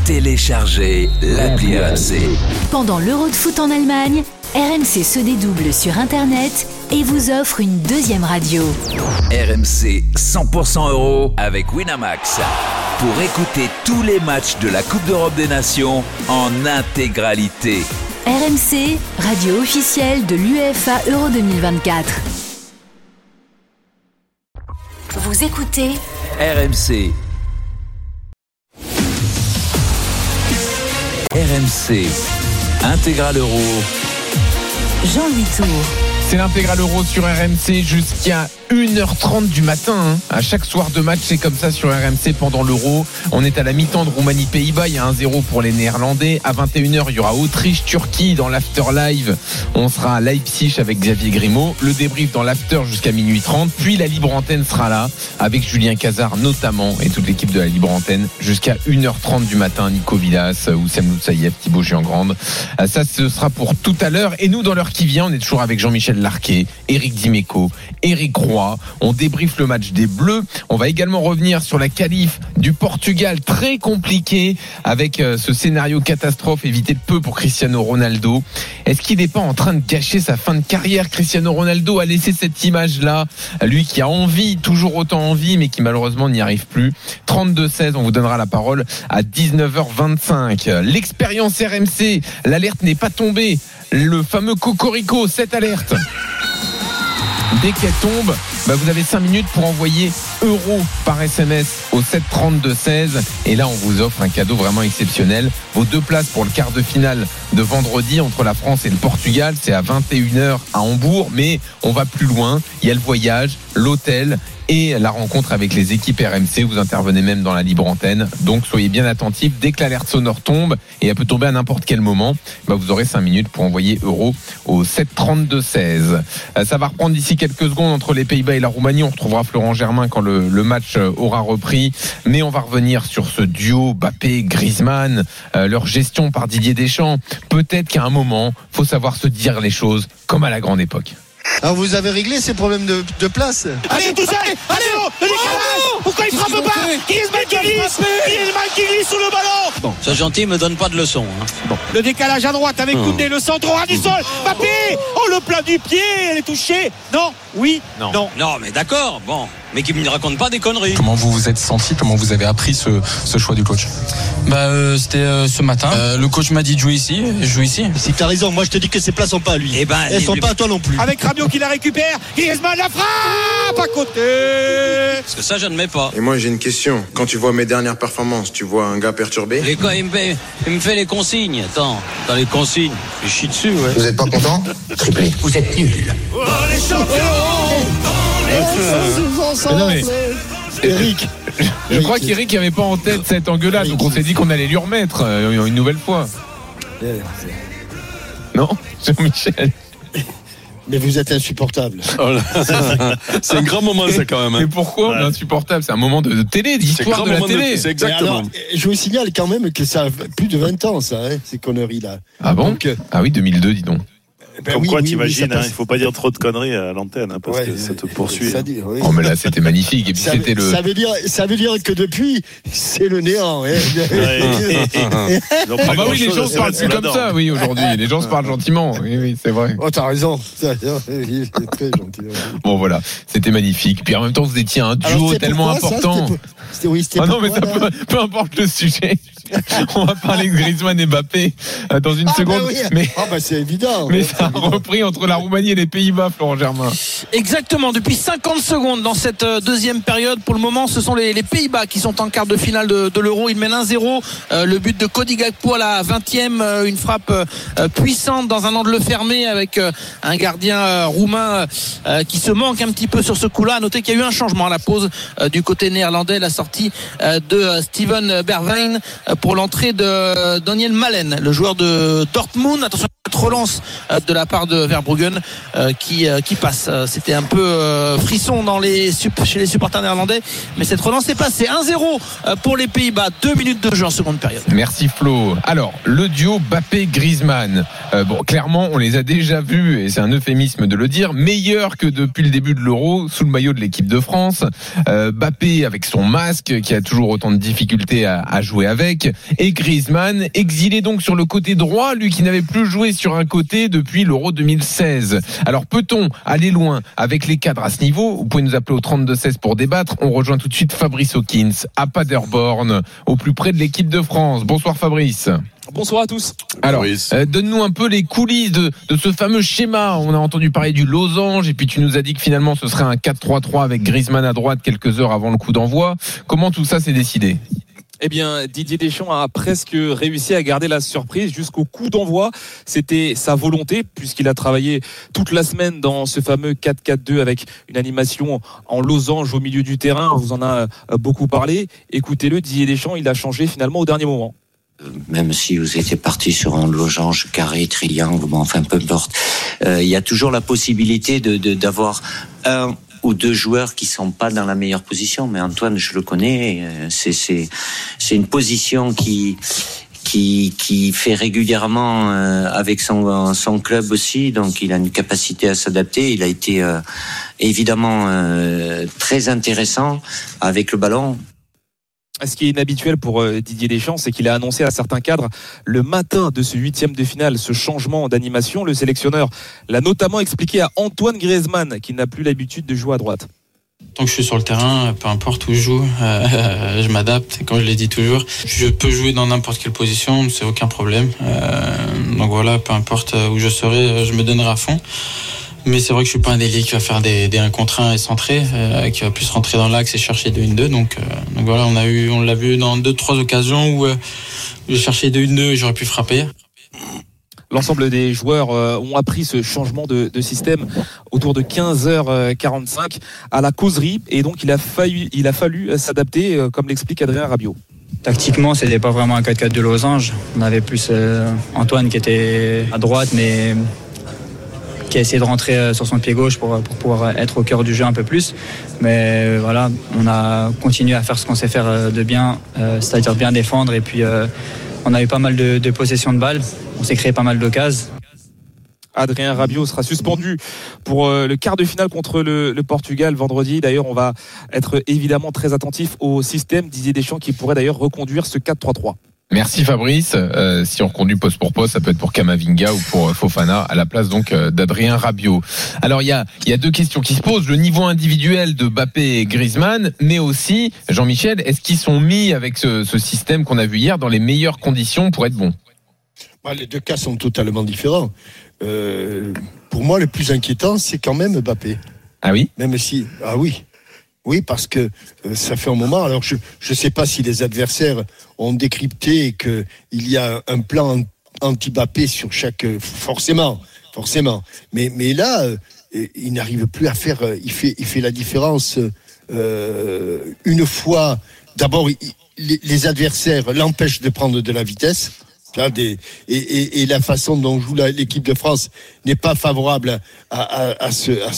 Téléchargez l'appli RMC. Pendant l'Euro de foot en Allemagne, RMC se dédouble sur Internet et vous offre une deuxième radio. RMC 100% euro avec Winamax. Pour écouter tous les matchs de la Coupe d'Europe des Nations en intégralité. RMC, radio officielle de l'UEFA Euro 2024. Vous écoutez RMC. RMC, Intégral Euro. Jean-Louis Tour. C'est l'intégral euro sur RMC jusqu'à 1h30 du matin. À chaque soir de match, c'est comme ça sur RMC pendant l'Euro. On est à la mi-temps de Roumanie-Pays-Bas. Il y a 1-0 pour les Néerlandais. À 21h, il y aura Autriche-Turquie dans l'after live. On sera à Leipzig avec Xavier Grimaud. Le débrief dans l'after jusqu'à minuit 30. Puis la libre antenne sera là avec Julien Cazard notamment et toute l'équipe de la libre antenne jusqu'à 1h30 du matin. Nico Villas, Oussem Loutsaïev, Thibaut Giangrande. Ça, ce sera pour tout à l'heure. Et nous, dans l'heure qui vient, on est toujours avec Jean-Michel Larquet, Eric Dimeco, Eric Roy. On débriefe le match des Bleus. On va également revenir sur la qualif du Portugal, très compliqué avec ce scénario catastrophe évité de peu pour Cristiano Ronaldo. Est-ce qu'il n'est pas en train de gâcher sa fin de carrière? Cristiano Ronaldo a laissé cette image-là, lui qui a envie, toujours autant envie, mais qui malheureusement n'y arrive plus. 32-16, on vous donnera la parole à 19h25. L'expérience RMC, l'alerte n'est pas tombée. Le fameux cocorico, cette alerte. Dès qu'elle tombe, vous avez 5 minutes pour envoyer euro par SMS au 732-16. Et là, on vous offre un cadeau vraiment exceptionnel. Vos 2 places pour le quart de finale de vendredi entre la France et le Portugal. C'est à 21h à Hambourg. Mais on va plus loin. Il y a le voyage, l'hôtel et la rencontre avec les équipes RMC. Vous intervenez même dans la libre antenne. Donc, soyez bien attentifs. Dès que l'alerte sonore tombe, et elle peut tomber à n'importe quel moment, vous aurez 5 minutes pour envoyer euro au 732-16. Ça va reprendre d'ici quelques secondes entre les Pays-Bas et la Roumanie. On retrouvera Florent Germain quand le match aura repris. Mais on va revenir sur ce duo Mbappé-Griezmann, leur gestion par Didier Deschamps. Peut-être qu'à un moment, faut savoir se dire les choses comme à la grande époque. Alors vous avez réglé ces problèmes de place. Allez tout seul. Allez le décalage. Pourquoi il frappe pas? Griezmann qui glisse sous le ballon. Bon, ce gentil me donne pas de leçons. Bon. Le décalage à droite avec Koundé, le centre au ras du sol. Mbappé. Oh, le plat du pied, elle est touchée. Non. Oui. Non. Non, mais d'accord. Bon, mais qui me raconte pas des conneries. Comment vous vous êtes senti? Comment vous avez appris ce choix du coach? C'était ce matin. Le coach m'a dit de jouer ici. Je joue ici. Si t'as raison, moi je te dis que ces places sont pas à lui. Elles sont pas à toi non plus. Avec Rabiot qui la récupère. Griezmann la frappe à côté. Parce que ça, je ne mets pas. Et moi, j'ai une question. Quand tu vois mes dernières performances, tu vois un gars perturbé? Il me fait les consignes. Attends, dans les consignes, je chie dessus, ouais. Vous êtes pas content? Triplé. Vous êtes nuls. Oh, les champions. Non mais Eric, je crois qu'Eric n'avait pas en tête cette engueulade, donc on s'est dit qu'on allait lui remettre une nouvelle fois. Non, Jean-Michel. Mais vous êtes insupportable. Oh là, c'est un grand moment ça quand même. Mais pourquoi insupportable? C'est un moment de télé, d'histoire de la télé. C'est exactement. Alors, je vous signale quand même que ça a plus de 20 ans ça, ces conneries-là. Ah bon? Donc, ah oui, 2002, dis donc. Comme quoi, t'imagines, il faut pas dire trop de conneries à l'antenne, parce que ça te poursuit. Oh mais là, c'était magnifique. Et puis c'était le. Ça veut dire que depuis, c'est le néant. Ah bah oui, les gens se parlent plus comme ça, oui, aujourd'hui. Les gens se parlent gentiment. Oui, c'est vrai. Oh, t'as raison. C'est très gentil. Bon voilà, c'était magnifique. Puis en même temps, vous étiez un duo tellement important. Ah non, mais ça peu importe le sujet. On va parler de Griezmann et Mbappé dans une seconde. Mais c'est évident. Mais ça a repris entre la Roumanie et les Pays-Bas, Florent Germain. Exactement, depuis 50 secondes dans cette deuxième période. Pour le moment, ce sont les Pays-Bas qui sont en quart de finale de l'Euro. Ils mènent 1-0. Le but de Cody Gakpo à la 20e, une frappe puissante dans un angle fermé avec un gardien roumain qui se manque un petit peu sur ce coup-là. À noter qu'il y a eu un changement à la pause du côté néerlandais, la sortie de Steven Bergwijn pour l'entrée de Daniel Malen, le joueur de Dortmund. Attention, cette relance de la part de Verbruggen qui passe. C'était un peu frisson chez les supporters néerlandais, mais cette relance est passée. 1-0 pour les Pays-Bas, 2 minutes de jeu en seconde période. Merci Flo. Alors, le duo Mbappé-Griezmann, clairement on les a déjà vus, et c'est un euphémisme de le dire, meilleurs que depuis le début de l'Euro sous le maillot de l'équipe de France. Mbappé avec son masque qui a toujours autant de difficultés à jouer avec, et Griezmann exilé donc sur le côté droit, lui qui n'avait plus joué sur un côté depuis l'Euro 2016. Alors peut-on aller loin avec les cadres à ce niveau? Vous pouvez nous appeler au 32-16 pour débattre. On rejoint tout de suite Fabrice Hawkins à Paderborn, au plus près de l'équipe de France. Bonsoir Fabrice. Bonsoir à tous. Alors, donne-nous un peu les coulisses de ce fameux schéma. On a entendu parler du losange, et puis tu nous as dit que finalement ce serait un 4-3-3 avec Griezmann à droite quelques heures avant le coup d'envoi. Comment tout ça s'est décidé? Eh bien, Didier Deschamps a presque réussi à garder la surprise jusqu'au coup d'envoi. C'était sa volonté, puisqu'il a travaillé toute la semaine dans ce fameux 4-4-2 avec une animation en losange au milieu du terrain. On vous en a beaucoup parlé. Écoutez-le, Didier Deschamps, il a changé finalement au dernier moment. Même si vous étiez parti sur un losange, carré, triangle, peu importe, il y a toujours la possibilité d'avoir un ou deux joueurs qui sont pas dans la meilleure position. Mais Antoine, je le connais, c'est une position qui fait régulièrement avec son club aussi, donc il a une capacité à s'adapter. Il a été évidemment très intéressant avec le ballon. Ce qui est inhabituel pour Didier Deschamps, c'est qu'il a annoncé à certains cadres le matin de ce 8e de finale ce changement d'animation. Le sélectionneur l'a notamment expliqué à Antoine Griezmann, qui n'a plus l'habitude de jouer à droite. Tant que je suis sur le terrain, peu importe où je joue, je m'adapte. Et comme je l'ai dit toujours, je peux jouer dans n'importe quelle position, c'est aucun problème. Donc voilà, peu importe où je serai, je me donnerai à fond. Mais c'est vrai que je suis pas un ailier qui va faire des 1 contre 1 et centrer, qui va plus rentrer dans l'axe et chercher 2-1-2. Donc voilà, on l'a vu dans 2-3 occasions où j'ai cherché 2-1-2 et j'aurais pu frapper. L'ensemble des joueurs ont appris ce changement de système autour de 15h45 à la causerie, et donc il a fallu s'adapter, comme l'explique Adrien Rabiot. Tactiquement, c'était pas vraiment un 4-4 de losange. On avait plus Antoine qui était à droite, mais qui a essayé de rentrer sur son pied gauche pour pouvoir être au cœur du jeu un peu plus. Mais voilà, on a continué à faire ce qu'on sait faire de bien, c'est-à-dire bien défendre, et puis on a eu pas mal de possession de balles, on s'est créé pas mal d'occasions. Adrien Rabiot sera suspendu pour le quart de finale contre le Portugal vendredi. D'ailleurs, on va être évidemment très attentif au système Didier Deschamps, qui pourrait d'ailleurs reconduire ce 4-3-3. Merci Fabrice. Si on reconduit poste pour poste, ça peut être pour Kamavinga ou pour Fofana à la place donc d'Adrien Rabiot. Alors il y a deux questions qui se posent: le niveau individuel de Mbappé et Griezmann, mais aussi, Jean-Michel, est-ce qu'ils sont mis avec ce système qu'on a vu hier dans les meilleures conditions pour être bons? Les deux cas sont totalement différents. Pour moi, le plus inquiétant, c'est quand même Mbappé. Ah oui? Même si, oui, parce que ça fait un moment. Alors, je ne sais pas si les adversaires ont décrypté qu'il y a un plan anti-Mbappé sur chaque. Forcément. Mais là, il n'arrive plus à faire. Il fait la différence une fois. D'abord, les adversaires l'empêchent de prendre de la vitesse. Et la façon dont joue l'équipe de France n'est pas favorable à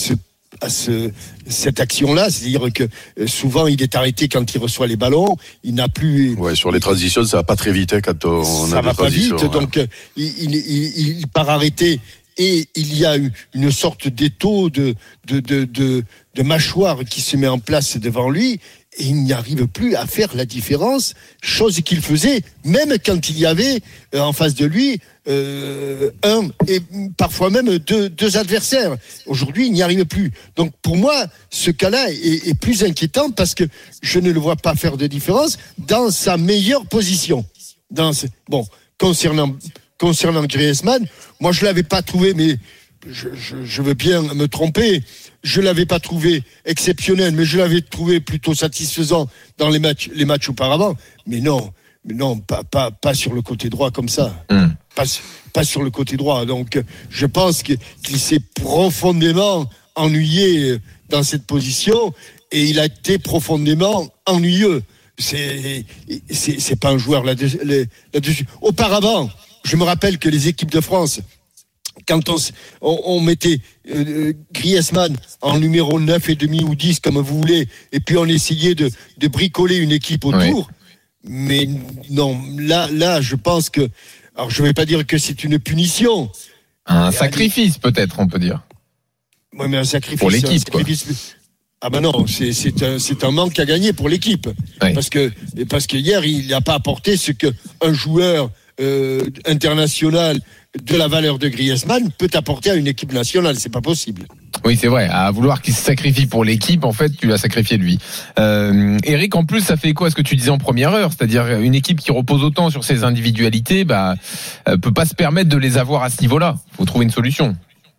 cette action-là, c'est-à-dire que souvent il est arrêté quand il reçoit les ballons, il n'a plus. Ouais, sur les transitions, ça va pas très vite quand on ça a va des pas transitions. Vite, donc il part arrêté, et il y a une sorte d'étau de mâchoire qui se met en place devant lui. Et il n'y arrive plus à faire la différence, chose qu'il faisait même quand il y avait en face de lui un et parfois même deux adversaires. Aujourd'hui, il n'y arrive plus. Donc pour moi, ce cas-là est plus inquiétant, parce que je ne le vois pas faire de différence dans sa meilleure position. Concernant Griezmann, moi je l'avais pas trouvé, mais je veux bien me tromper. Je l'avais pas trouvé exceptionnel, mais je l'avais trouvé plutôt satisfaisant dans les matchs auparavant. Mais non, pas sur le côté droit comme ça. Pas sur le côté droit. Donc, je pense qu'il s'est profondément ennuyé dans cette position, et il a été profondément ennuyeux. C'est pas un joueur là-dessus. Auparavant, je me rappelle que les équipes de France quand on mettait Griezmann en numéro 9,5 ou 10, comme vous voulez, et puis on essayait de bricoler une équipe autour. Mais non, là, je pense que... Alors, je ne vais pas dire que c'est une punition. Un sacrifice, peut-être, on peut dire. Oui, mais un sacrifice... Pour l'équipe, Ah ben non, c'est un manque à gagner pour l'équipe. Oui. Parce que hier, il n'a pas apporté ce qu'un joueur international de la valeur de Griezmann peut apporter à une équipe nationale. C'est pas possible. Oui, c'est vrai. À vouloir qu'il se sacrifie pour l'équipe, en fait, tu l'as sacrifié lui. Eric, en plus, ça fait écho à ce que tu disais en première heure, c'est-à-dire une équipe qui repose autant sur ses individualités, peut pas se permettre de les avoir à ce niveau-là. Faut trouver une solution.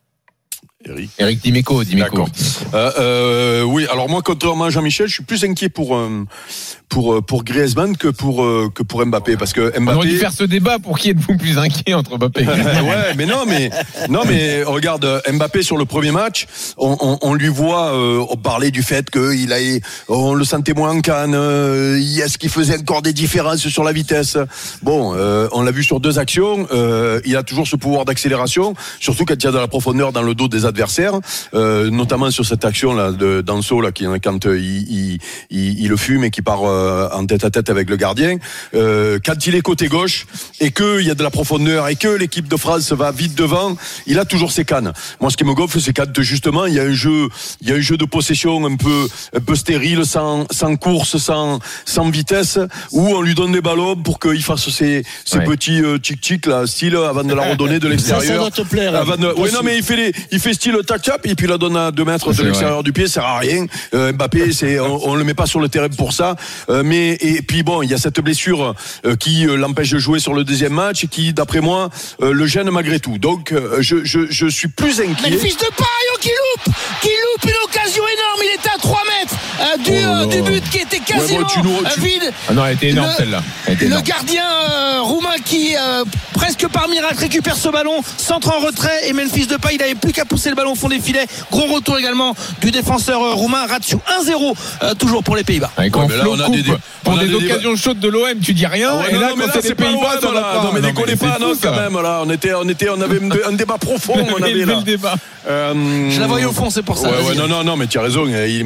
Eric Dimeco. D'accord. Oui, alors moi, contrairement à Jean-Michel, je suis plus inquiet pour Griezmann que pour Mbappé, parce que Mbappé... On aurait dû faire ce débat pour qui êtes-vous plus inquiet entre Mbappé et Griezmann. Ouais, mais regarde, Mbappé sur le premier match, on lui voit parler du fait on le sentait moins en canne, est-ce qu'il faisait encore des différences sur la vitesse. Bon, on l'a vu sur 2 actions, il a toujours ce pouvoir d'accélération, surtout quand il y a de la profondeur dans le dos des adversaires, notamment sur cette action là de Danso là, quand il le fume et qui part en tête à tête avec le gardien, quand il est côté gauche et qu'il y a de la profondeur et que l'équipe de France va vite devant, il a toujours ses cannes. Moi, ce qui me gonfle, c'est quand justement il y a un jeu de possession un peu stérile, sans course, sans vitesse, où on lui donne des ballons pour qu'il fasse ses petits tic-tic là, style avant de la redonner de l'extérieur. Ça doit te plaire. Oui, non, mais il fait style tac-tap et puis il la donne à 2 mètres de l'extérieur du pied, ça sert à rien. Mbappé, on le met pas sur le terrain pour ça. Et puis bon, il y a cette blessure qui l'empêche de jouer sur le deuxième match et qui, d'après moi, le gêne malgré tout. Donc, je suis plus inquiet. Mais le fils de paille qui loupe une occasion énorme. Il était à 3 mètres du but qui était quasiment vide. Ah non, elle était énorme celle-là. Le gardien roumain qui, presque par miracle, récupère ce ballon, centre en retrait, et Memphis Depay, il n'avait plus qu'à pousser le ballon au fond des filets. Gros retour également du défenseur roumain. Ratio 1-0 toujours pour les Pays-Bas. Quand Flo coupe pour des occasions chaudes de l'OM, tu dis rien. Et là, quand c'est les Pays-Bas, non, mais décollez pas, non, quand même. Là, on avait un débat profond. On avait là. Je la voyais au fond, c'est pour ça. Non, mais tu as raison. Il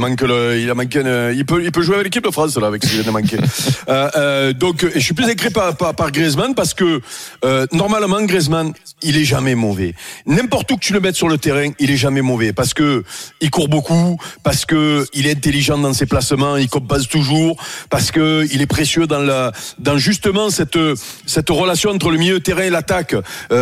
peut jouer avec l'équipe de France là, avec ce qu'il vient de manquer. Donc, je suis plus inquiet par Griezmann parce que normalement, Griezmann, il est jamais mauvais. N'importe où que tu le mettes sur le terrain, il est jamais mauvais parce que il court beaucoup, parce que il est intelligent dans ses placements, il compense toujours, parce que il est précieux dans justement cette relation entre le milieu de terrain et l'attaque.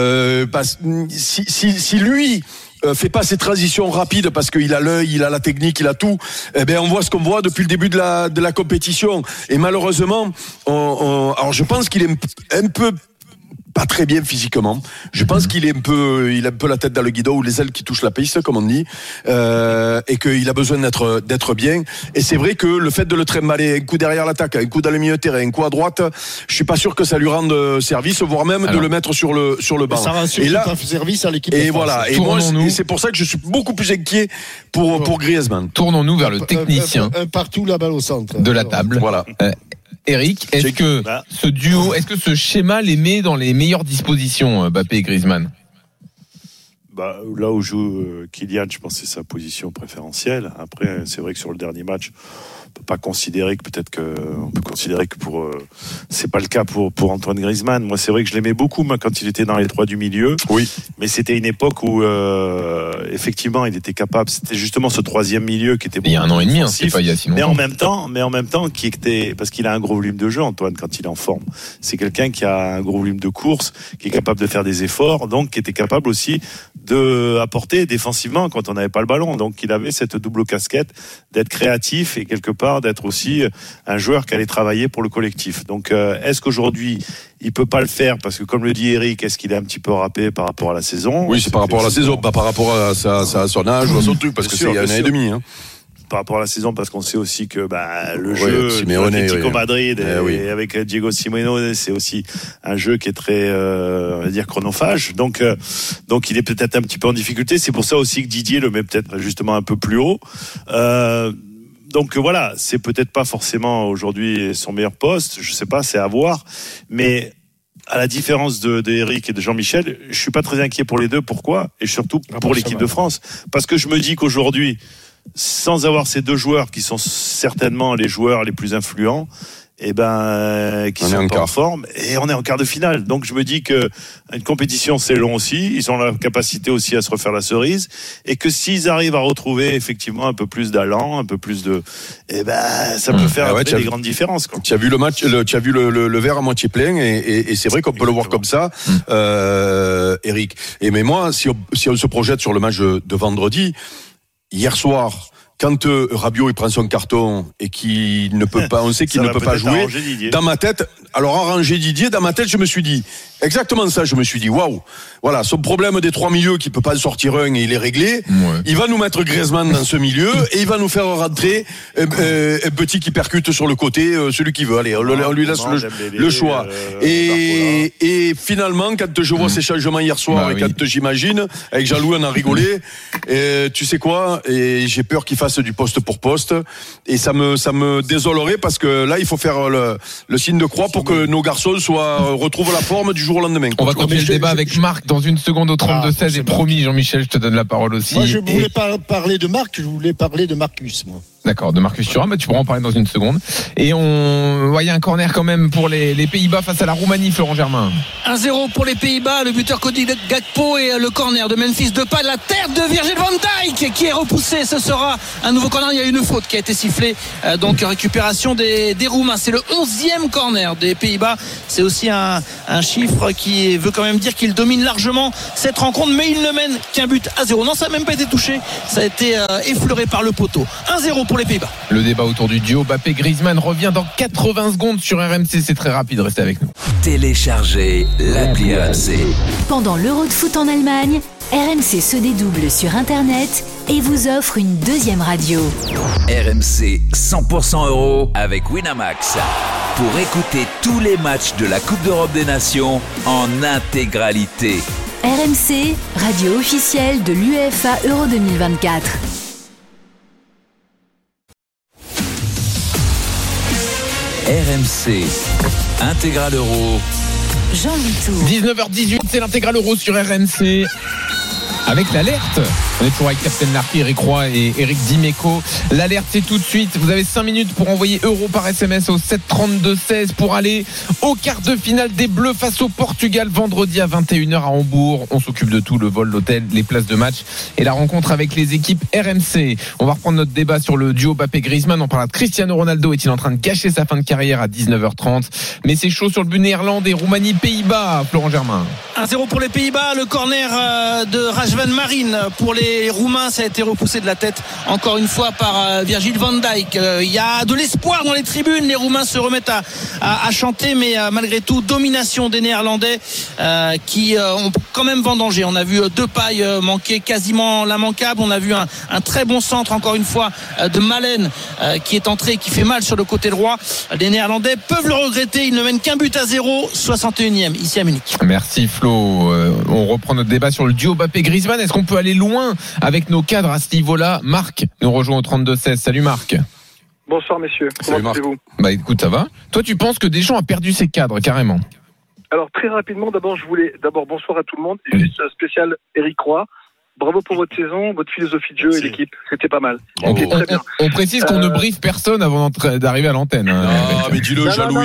Si lui fait pas ces transitions rapides parce qu'il a l'œil, il a la technique, il a tout, eh ben on voit ce qu'on voit depuis le début de la compétition. Et malheureusement, alors je pense qu'il est un peu pas très bien physiquement. Je pense qu'il est il a un peu la tête dans le guidon ou les ailes qui touchent la piste, comme on dit, et qu'il a besoin d'être bien. Et c'est vrai que le fait de le trimballer, un coup derrière l'attaque, un coup dans le milieu de terrain, un coup à droite, je suis pas sûr que ça lui rende service, voire même de le mettre sur le banc. Ça rend surtout pas service à l'équipe de France. Et voilà. Et moi, c'est pour ça que je suis beaucoup plus inquiet pour Griezmann. Tournons-nous vers le technicien. Un partout, la balle au centre. De la table. Voilà. Eric, est-ce que ce duo, est-ce que ce schéma les met dans les meilleures dispositions, Mbappé et Griezmann? Là où joue Kylian, je pense que c'est sa position préférentielle. Après, c'est vrai que sur le dernier match, on peut pas considérer que on peut considérer que c'est pas le cas pour Antoine Griezmann. Moi, c'est vrai que je l'aimais beaucoup quand il était dans les 3 du milieu. Oui. Mais c'était une époque où effectivement, il était capable. C'était justement ce 3e milieu qui était. Il y a 1 an et demi, c'est pas il y a si longtemps. Mais en même temps, qui était parce qu'il a un gros volume de jeu, Antoine, quand il est en forme. C'est quelqu'un qui a un gros volume de course, qui est capable de faire des efforts, donc qui était capable aussi de apporter défensivement quand on n'avait pas le ballon. Donc il avait cette double casquette d'être créatif et quelque part d'être aussi un joueur qui allait travailler pour le collectif. Donc est-ce qu'aujourd'hui il peut pas le faire parce que comme le dit Eric, est-ce qu'il est un petit peu râpé par rapport à la saison? Oui, c'est par rapport à la saison, pas par rapport à son âge ou à son truc, parce que c'est il y a 1 an et demi. Par rapport à la saison, parce qu'on sait aussi que le jeu de Atlético Madrid et avec Diego Simeone, c'est aussi un jeu qui est très, on va dire, chronophage. Donc il est peut-être un petit peu en difficulté. C'est pour ça aussi que Didier le met peut-être justement un peu plus haut. Donc voilà, c'est peut-être pas forcément aujourd'hui son meilleur poste. Je sais pas, c'est à voir. Mais à la différence de Eric et de Jean-Michel, je suis pas très inquiet pour les deux. Pourquoi ? Et surtout pour l'équipe de France. Parce que je me dis qu'aujourd'hui, sans avoir ces deux joueurs qui sont certainement les joueurs les plus influents, qui sont pas en forme, et on est en quart de finale. Donc je me dis que une compétition c'est long aussi, ils ont la capacité aussi à se refaire la cerise, et que s'ils arrivent à retrouver effectivement un peu plus d'allant, un peu plus de, ça peut faire des grandes différences, quoi. Tu as vu le match, tu as vu le verre à moitié plein, et c'est vrai qu'on peut le voir comme ça, Eric. Mais moi, si on se projette sur le match de vendredi, hier soir, quand Rabiot il prend son carton et qu'il ne peut pas, on sait qu'il ne peut pas jouer. Dans ma tête, alors arranger Didier, dans ma tête, je me suis dit exactement ça. Je me suis dit waouh, voilà, son problème des trois milieux qui peut pas en sortir un et il est réglé. Ouais. Il va nous mettre Griezmann dans ce milieu et il va nous faire rentrer un petit qui percute sur le côté, celui qui veut. Allez, on lui laisse le choix. Et finalement, quand je vois ces changements hier soir et quand j'imagine avec Jean-Louis on a rigolé, tu sais quoi, et j'ai peur qu'il fasse du poste pour poste, et ça me désolerait parce que là il faut faire le signe de croix pour que nos garçons retrouvent la forme du jour au lendemain. On va continuer le débat avec Marc dans une seconde au 32-16 et promis Jean-Michel, je te donne la parole aussi. Moi je voulais pas parler de Marc, je voulais parler de Marcus, moi. D'accord, de Marcus Thuram, tu pourras en parler dans une seconde. Et on voyait un corner quand même pour les Pays-Bas face à la Roumanie, Florent Germain. 1-0 pour les Pays-Bas, le buteur Cody Gakpo et le corner de Memphis Depay, la tête de Virgil van Dijk qui est repoussé. Ce sera un nouveau corner, il y a une faute qui a été sifflée, donc récupération des Roumains. C'est le 11e corner des Pays-Bas. C'est aussi un chiffre qui veut quand même dire qu'ils dominent largement cette rencontre, mais ils ne mènent qu'un but à 0. Non, ça n'a même pas été touché, ça a été effleuré par le poteau. 1-0 pour les Pays-Bas. Le débat autour du duo Mbappé-Griezmann revient dans 80 secondes sur RMC, c'est très rapide, restez avec nous. Téléchargez l'appli RMC. Pendant l'Euro de foot en Allemagne, RMC se dédouble sur Internet et vous offre une deuxième radio. RMC 100% euro avec Winamax. Pour écouter tous les matchs de la Coupe d'Europe des Nations en intégralité. RMC, radio officielle de l'UEFA Euro 2024. RMC Intégral Euro. Jean-Louis Tour. 19h18, c'est l'Intégral Euro sur RMC. Avec l'alerte, on est toujours avec Captain Larky, Eric Roy et Eric Dimeco. L'alerte, c'est tout de suite. Vous avez 5 minutes pour envoyer euro par SMS au 732-16 pour aller au quart de finale des Bleus face au Portugal vendredi à 21h à Hambourg. On s'occupe de tout, le vol, l'hôtel, les places de match et la rencontre avec les équipes RMC. On va reprendre notre débat sur le duo Mbappé-Griezmann. On parlera de Cristiano Ronaldo. Est-il en train de gâcher sa fin de carrière à 19h30? Mais c'est chaud sur le but néerlandais. Roumanie, Pays-Bas, Florent Germain. 1-0 pour les Pays-Bas. Le corner de Rajvan Marine pour les Roumains, ça a été repoussé de la tête encore une fois par Virgil van Dijk. Il y a de l'espoir dans les tribunes, les Roumains se remettent à chanter, mais malgré tout domination des Néerlandais qui ont quand même vendangé. On a vu Depay manquer quasiment l'immanquable, on a vu un très bon centre encore une fois de Malen qui est entré, qui fait mal sur le côté droit. Les Néerlandais peuvent le regretter, ils ne mènent qu'un but à 0, 61e ici à Munich. Merci Flo, on reprend notre débat sur le duo Mbappé-Griezmann. Est-ce qu'on peut aller loin avec nos cadres à ce niveau-là? Marc nous rejoint au 32-16. Salut Marc. Bonsoir messieurs, comment allez-vous? Bah écoute, ça va. Toi tu penses que Deschamps a perdu ses cadres carrément? Alors très rapidement, d'abord bonsoir à tout le monde, et juste spécial Eric Roy. Bravo pour votre saison, votre philosophie de jeu et l'équipe, c'était pas mal. On précise qu'on ne briefe personne avant d'arriver à l'antenne. Ah, mais dis-le, Jean-Louis.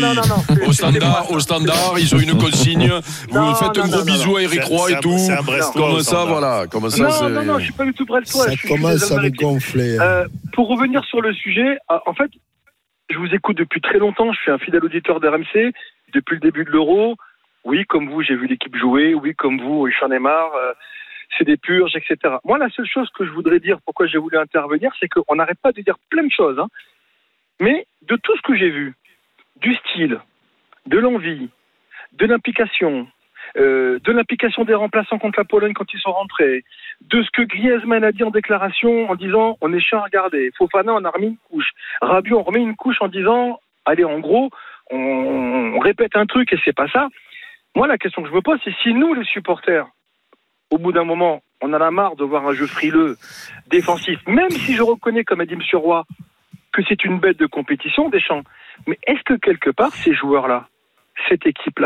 Au standard, ils ont une consigne. Vous faites un gros bisou à Eric Roy et tout. Comme ça, voilà. Non, je suis pas du tout brestois. Ça commence à me gonfler. Pour revenir sur le sujet, en fait, je vous écoute depuis très longtemps. Je suis un fidèle auditeur d'RMC depuis le début de l'Euro. Oui, comme vous, j'ai vu l'équipe jouer. Oui, comme vous, j'en ai marre. C'est des purges, etc. Moi, la seule chose que je voudrais dire, pourquoi j'ai voulu intervenir, c'est qu'on n'arrête pas de dire plein de choses. Hein. Mais de tout ce que j'ai vu, du style, de l'envie, de l'implication des remplaçants contre la Pologne quand ils sont rentrés, de ce que Griezmann a dit en déclaration en disant on est chiant à regarder, Fofana on a remis une couche, Rabiot on remet une couche en disant allez en gros on répète un truc et c'est pas ça. Moi la question que je me pose c'est si nous les supporters au bout d'un moment, on en a marre de voir un jeu frileux, défensif, même si je reconnais, comme a dit M. Roy, que c'est une bête de compétition, Deschamps. Mais est-ce que quelque part, ces joueurs-là, cette équipe-là,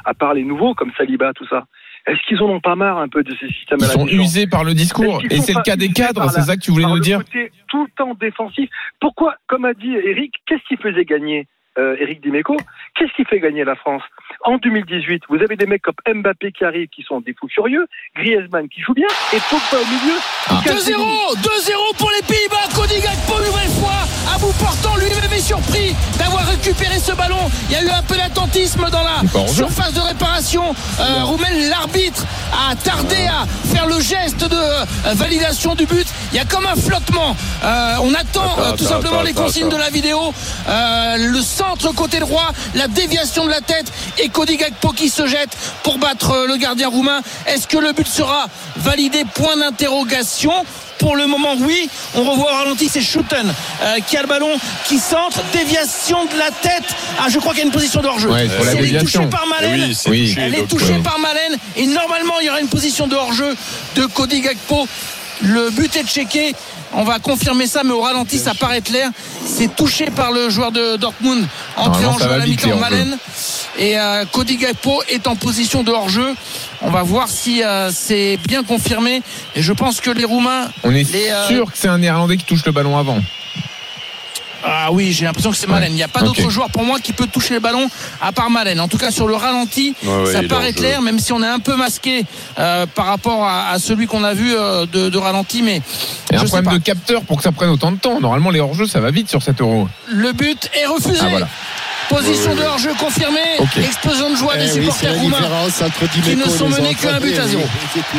à part les nouveaux comme Saliba, tout ça. Est-ce qu'ils en ont pas marre un peu de ces systèmes? Ils sont usés par le discours. Et c'est le cas des cadres, c'est ça que tu voulais nous dire? Tout le temps défensif. Pourquoi, comme a dit Eric, qu'est-ce qui faisait gagner Eric Dimeco, qu'est-ce qui fait gagner la France? En 2018, vous avez des mecs comme Mbappé qui arrivent, qui sont des fous furieux, Griezmann qui joue bien, et Pogba au milieu. 2-0 pour les Pays-Bas. Cody Gakpo une nouvelle fois à bout portant, lui-même est surpris d'avoir récupéré ce ballon. Il y a eu un peu d'attentisme dans la surface de réparation roumaine. L'arbitre a tardé à faire le geste de validation du but. Il y a comme un flottement. On attend tout simplement les consignes de la vidéo. Le centre côté droit, la déviation de la tête et Cody Gakpo qui se jette pour battre le gardien roumain. Est-ce que le but sera validé? Point d'interrogation. Pour le moment, oui. On revoit au ralenti, c'est Schouten qui a le ballon, qui centre, déviation de la tête. Je crois qu'il y a une position de hors-jeu. Ouais, pour la déviation. Elle est touchée par Malen. Oui, elle est touchée par Malen. Et normalement, il y aura une position de hors-jeu de Cody Gakpo. Le but est checké. On va confirmer ça, mais au ralenti, ça paraît clair. C'est touché par le joueur de Dortmund, entré en jeu à la mi-temps, Malen. Et Cody Gakpo est en position de hors-jeu. On va voir si c'est bien confirmé. Et je pense que les Roumains... On est sûr que c'est un Néerlandais qui touche le ballon avant. Ah oui, j'ai l'impression que c'est Malen. Il n'y a pas d'autre joueur pour moi qui peut toucher le ballon à part Malen. En tout cas, sur le ralenti, ça paraît clair, même si on est un peu masqué par rapport à celui qu'on a vu de ralenti. Mais il y a un problème de capteur pour que ça prenne autant de temps. Normalement, les hors-jeux, ça va vite sur cet Euro. Le but est refusé. Voilà. Position de hors-jeu confirmée. Explosion de joie des supporters roumains qui ne sont menés qu'un but à 0.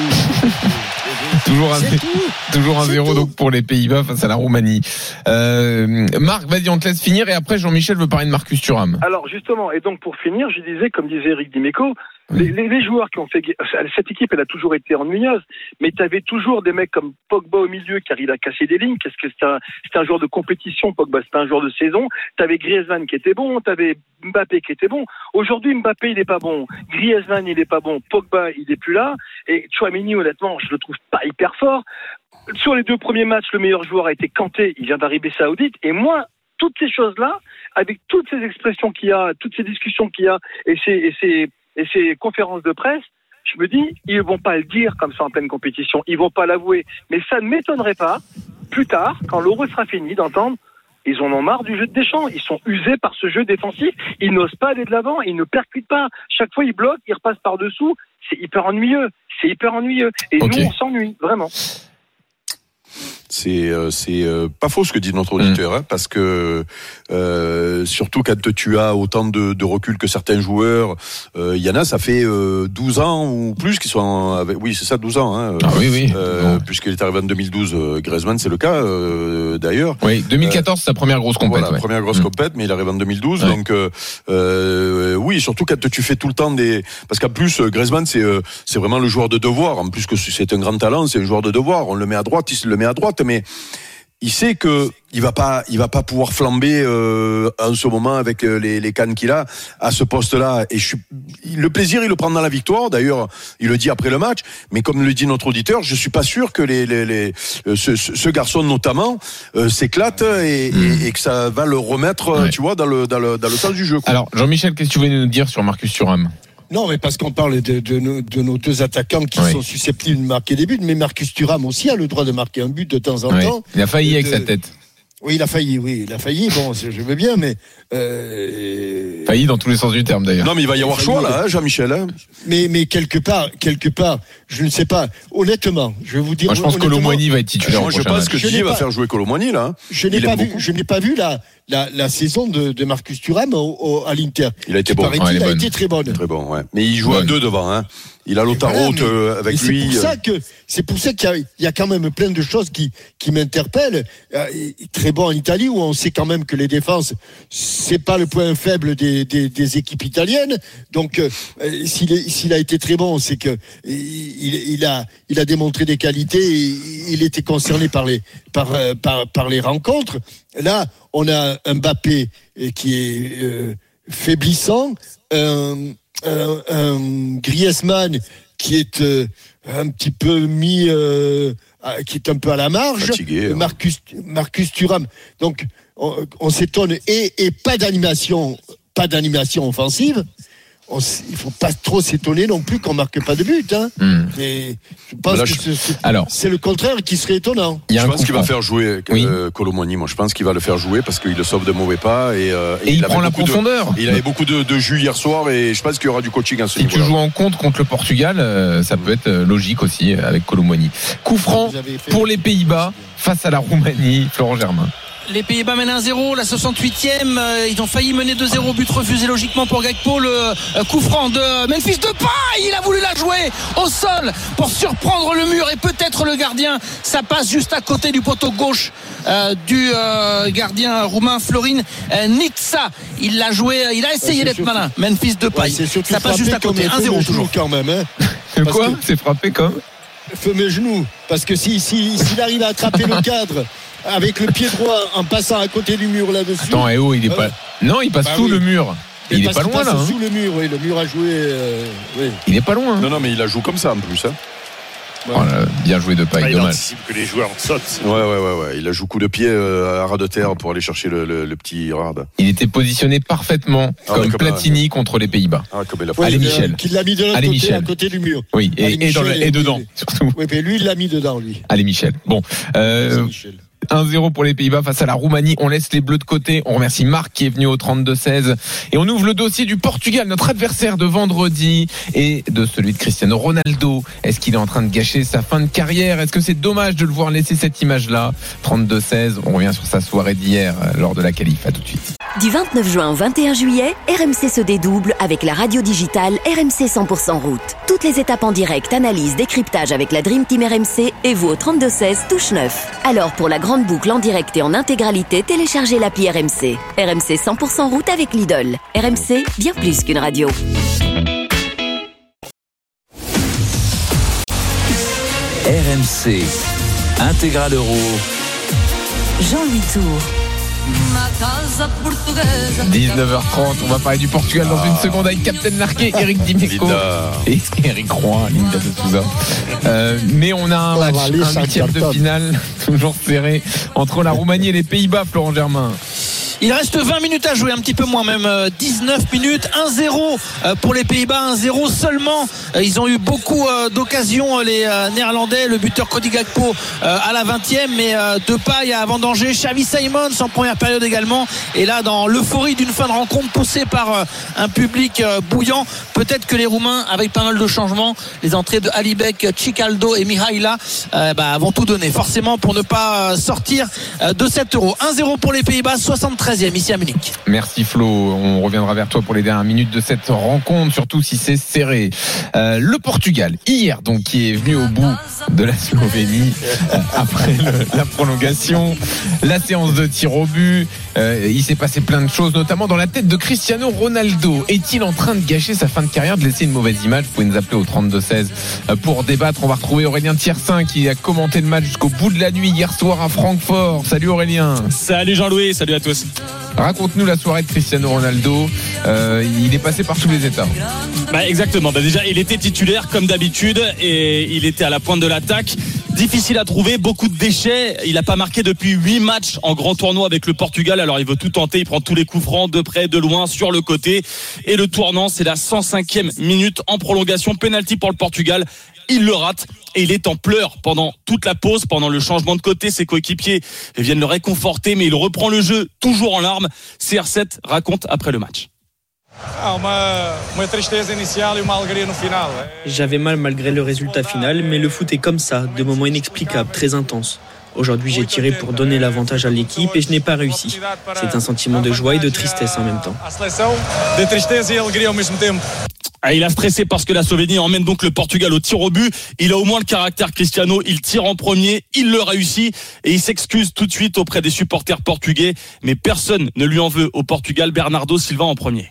Toujours un 0 donc pour les Pays-Bas face à la Roumanie. Marc, vas-y, on te laisse finir et après Jean-Michel veut parler de Marcus Thuram. Alors justement, et donc pour finir, je disais, comme disait Eric Dimeco, les joueurs qui ont fait cette équipe, elle a toujours été ennuyeuse, mais tu avais toujours des mecs comme Pogba au milieu qui arrive à casser des lignes. Qu'est-ce que c'était un joueur de compétition, Pogba, c'était un joueur de saison. Tu avais Griezmann qui était bon, tu avais Mbappé qui était bon. Aujourd'hui, Mbappé il est pas bon, Griezmann il est pas bon, Pogba il est plus là, et Tchouaméni honnêtement, je le trouve pas hyper fort. Sur les 2 premiers matchs, le meilleur joueur a été Kanté, il vient d'Arabie Saoudite, et moi, toutes ces choses-là, avec toutes ces expressions qu'il y a, toutes ces discussions qu'il y a, et ces conférences de presse, je me dis, ils vont pas le dire comme ça en pleine compétition, ils vont pas l'avouer. Mais ça ne m'étonnerait pas, plus tard, quand l'Euro sera fini, d'entendre, ils en ont marre du jeu de Deschamps, ils sont usés par ce jeu défensif, ils n'osent pas aller de l'avant, ils ne percutent pas. Chaque fois, ils bloquent, ils repassent par-dessous, c'est hyper ennuyeux. Et nous, on s'ennuie, vraiment. C'est pas faux ce que dit notre auditeur, hein, parce que surtout quand tu as autant de recul que certains joueurs, il y en a, ça fait 12 ans ou plus qui sont avec, oui c'est ça, 12 ans, hein, puisqu'il est arrivé en 2012, Griezmann c'est le cas d'ailleurs. Oui, 2014 c'est sa première grosse compète. Voilà, première grosse compète, mais il arrive en 2012, donc oui, surtout quand tu fais tout le temps parce qu'en plus Griezmann c'est vraiment le joueur de devoir, en plus que c'est un grand talent, c'est un joueur de devoir, on le met à droite, il se le met à droite, mais il sait que il va pas pouvoir flamber en ce moment avec les cannes qu'il a à ce poste-là. Et le plaisir, il le prend dans la victoire. D'ailleurs, il le dit après le match. Mais comme le dit notre auditeur, je suis pas sûr que ce garçon notamment s'éclate et que ça va le remettre, tu vois, dans le sens du jeu, quoi. Alors, Jean-Michel, qu'est-ce que tu voulais nous dire sur Marcus Thuram? Non, mais parce qu'on parle de nos 2 attaquants qui sont susceptibles de marquer des buts, mais Marcus Thuram aussi a le droit de marquer un but de temps en temps. Il a failli avec sa tête. Oui, il a failli. Bon, je veux bien, mais failli dans tous les sens du terme d'ailleurs. Non, mais il va y avoir choix là, hein, Jean-Michel. Hein. Mais quelque part, je ne sais pas. Honnêtement, je vais vous dire. Moi, je pense que Kolo Muani va être titulaire. Moi, je pense que Didier va faire jouer Kolo Muani là. Hein. Je n'ai pas vu la saison de Marcus Thuram à l'Inter. Il a été bon. Il a été très bonne. Très bon, ouais. Mais il joue à 2 devant, hein. Il a Lautaro avec lui. C'est pour ça qu'il y a quand même plein de choses qui m'interpellent. Très bon en Italie, où on sait quand même que les défenses, c'est pas le point faible des équipes italiennes. Donc, s'il a été très bon, c'est que il a démontré des qualités. Il était concerné par les rencontres. Là, on a un Mbappé qui est faiblissant. Un Griezmann qui est un petit peu qui est un peu à la marge. Fatigué, Marcus Thuram. Donc on s'étonne et pas d'animation offensive. il ne faut pas trop s'étonner non plus qu'on ne marque pas de but. Hein. Mais je pense que c'est le contraire qui serait étonnant. Je pense qu'il va faire jouer Kolo Muani. Moi, je pense qu'il va le faire jouer parce qu'il le sauve de mauvais pas. Et il prend la profondeur. Il avait beaucoup de jus hier soir et je pense qu'il y aura du coaching à ce niveau. Si tu joues en contre le Portugal, ça peut être logique aussi avec Kolo Muani. Coup franc pour les Pays-Bas face à la Roumanie, Florent Germain. Les Pays-Bas mènent 1-0, la 68e, ils ont failli mener 2-0, but refusé logiquement pour Gakpo, le coup franc de Memphis Depay, il a voulu la jouer au sol pour surprendre le mur et peut-être le gardien, ça passe juste à côté du poteau gauche du gardien roumain Florin Nița, il l'a joué, il a essayé d'être malin, Memphis Depay, ça passe juste à côté, 1-0 toujours. Quand même, hein. De quoi ? C'est frappé comme mes genoux, parce que s'il arrive à attraper le cadre avec le pied droit en passant à côté du mur là-dessus. Attends, il est pas. Non, il passe sous le mur. Il est pas loin là. Sous le mur, oui, le mur a joué. Il est pas loin. Non, mais il la joue comme ça en plus. Hein. Ouais. Oh là, bien joué de Paille, dommage. Il anticipe que les joueurs sautent. Ouais. Il a joué coup de pied à ras de terre pour aller chercher le petit rad. Il était positionné parfaitement comme Platini contre les Pays-Bas. Allez, Michel. Qu'il l'a mis de l'autre côté, à côté du mur. Oui, et dedans, surtout. Oui, mais lui, il l'a mis dedans, lui. Allez, Michel. Bon. 1-0 pour les Pays-Bas face à la Roumanie. On laisse les Bleus de côté. On remercie Marc qui est venu au 32-16. Et on ouvre le dossier du Portugal, notre adversaire de vendredi et de celui de Cristiano Ronaldo. Est-ce qu'il est en train de gâcher sa fin de carrière ? Est-ce que c'est dommage de le voir laisser cette image-là ? 32-16. On revient sur sa soirée d'hier lors de la qualif. À tout de suite. Du 29 juin au 21 juillet, RMC se dédouble avec la radio digitale RMC 100% route. Toutes les étapes en direct, analyse, décryptage avec la Dream Team RMC et vous au 32-16 touche 9. Alors pour la grande boucle en direct et en intégralité, téléchargez l'appli RMC. RMC 100% route avec Lidl. RMC, bien plus qu'une radio. RMC, Intégral Euro. Jean-Louis Tour. 19h30, on va parler du Portugal dans une seconde avec Captain Larquet, Eric Dimeco et Eric Roy, Linda de Souza. Mais on a un match, un huitième de finale toujours serré entre la Roumanie et les Pays-Bas, Florent Germain. Il reste 20 minutes à jouer, un petit peu moins même, 19 minutes, 1-0 pour les Pays-Bas, 1-0 seulement. Ils ont eu beaucoup d'occasions, les Néerlandais, le buteur Cody Gakpo à la 20e, mais Depay a vendangé, Xavi Simons en première période également. Et là, dans l'euphorie d'une fin de rencontre poussée par un public bouillant, peut-être que les Roumains, avec pas mal de changements, les entrées de Alibek, Chicaldo et Mihaila vont tout donner, forcément, pour ne pas sortir de cet euro. 1-0 pour les Pays-Bas, 73e ici à Munich. Merci Flo, on reviendra vers toi pour les dernières minutes de cette rencontre, surtout si c'est serré. Le Portugal, hier donc, qui est venu au bout de la Slovénie après la prolongation, la séance de tir au but. Il s'est passé plein de choses, notamment dans la tête de Cristiano Ronaldo. Est-il en train de gâcher sa fin de carrière, de laisser une mauvaise image ? Vous pouvez nous appeler au 32-16 pour débattre. On va retrouver Aurélien Thiersin qui a commenté le match jusqu'au bout de la nuit hier soir à Francfort. Salut Aurélien. Salut Jean-Louis, salut à tous. Raconte-nous la soirée de Cristiano Ronaldo. Il est passé par tous les états. Exactement. Déjà, il était titulaire comme d'habitude et il était à la pointe de l'attaque. Difficile à trouver, beaucoup de déchets. Il n'a pas marqué depuis 8 matchs en grand tournoi avec le Portugal. Alors il veut tout tenter, il prend tous les coups francs de près, de loin, sur le côté. Et le tournant, c'est la 105e minute en prolongation. Penalty pour le Portugal. Il le rate et il est en pleurs pendant toute la pause, pendant le changement de côté. Ses coéquipiers viennent le réconforter, mais il reprend le jeu toujours en larmes. CR7 raconte après le match. J'avais mal malgré le résultat final, mais le foot est comme ça, de moments inexplicables, très intenses. Aujourd'hui, j'ai tiré pour donner l'avantage à l'équipe et je n'ai pas réussi. C'est un sentiment de joie et de tristesse en même temps. Il a stressé parce que la Slovénie emmène donc le Portugal au tir au but. Il a au moins le caractère Cristiano, il tire en premier, il le réussit et il s'excuse tout de suite auprès des supporters portugais. Mais personne ne lui en veut au Portugal. Bernardo Silva en premier.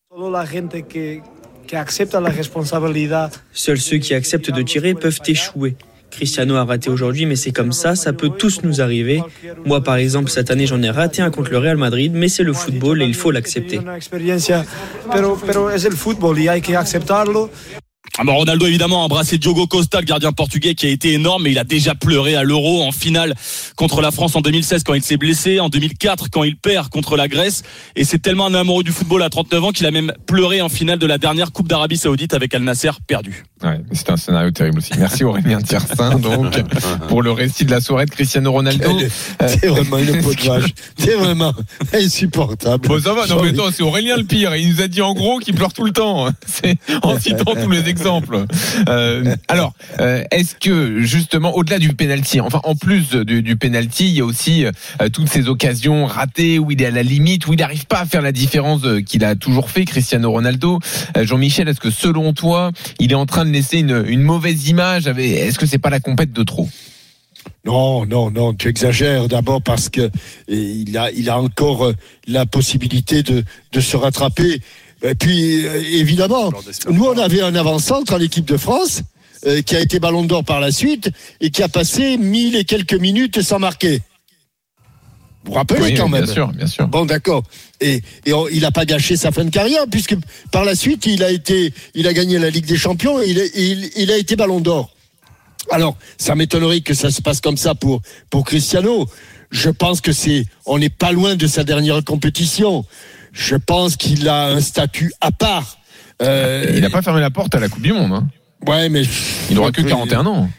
Seuls ceux qui acceptent de tirer peuvent échouer. Cristiano a raté aujourd'hui, mais c'est comme ça peut tous nous arriver. Moi, par exemple, cette année, j'en ai raté un contre le Real Madrid, mais c'est le football et il faut l'accepter. Ronaldo évidemment a embrassé Diogo Costa, le gardien portugais, qui a été énorme, mais il a déjà pleuré à l'Euro en finale contre la France en 2016 quand il s'est blessé, en 2004 quand il perd contre la Grèce, et c'est tellement un amoureux du football à 39 ans qu'il a même pleuré en finale de la dernière Coupe d'Arabie Saoudite avec Al Nasser perdu. Ouais, c'est un scénario terrible aussi. Merci Aurélien Tiersin donc pour le récit de la soirée de Cristiano Ronaldo. C'est vraiment une peau de vache. C'est vraiment insupportable. Bon, ça va, non mais attends, c'est Aurélien le pire. Il nous a dit en gros qu'il pleure tout le temps. C'est en citant tous les exemples. Alors, est-ce que justement, au-delà du penalty, enfin en plus du penalty, il y a aussi toutes ces occasions ratées où il est à la limite, où il n'arrive pas à faire la différence qu'il a toujours fait, Cristiano Ronaldo. Jean-Michel, est-ce que selon toi, il est en train de laisser une mauvaise image? Est-ce que c'est pas la compète de trop? Non, tu exagères d'abord parce que il a encore la possibilité de se rattraper. Et puis, évidemment, nous, on avait un avant-centre à l'équipe de France qui a été ballon d'or par la suite et qui a passé 1000 et quelques minutes sans marquer. Vous vous rappelez quand même? Bien sûr. Bon, d'accord. Et il n'a pas gâché sa fin de carrière puisque par la suite, il a gagné la Ligue des Champions et il a été ballon d'or. Alors, ça m'étonnerait que ça se passe comme ça pour Cristiano. Je pense que on n'est pas loin de sa dernière compétition. Je pense qu'il a un statut à part. Il n'a pas fermé la porte à la Coupe du Monde. Hein. Ouais, mais il n'aura que 41 ans.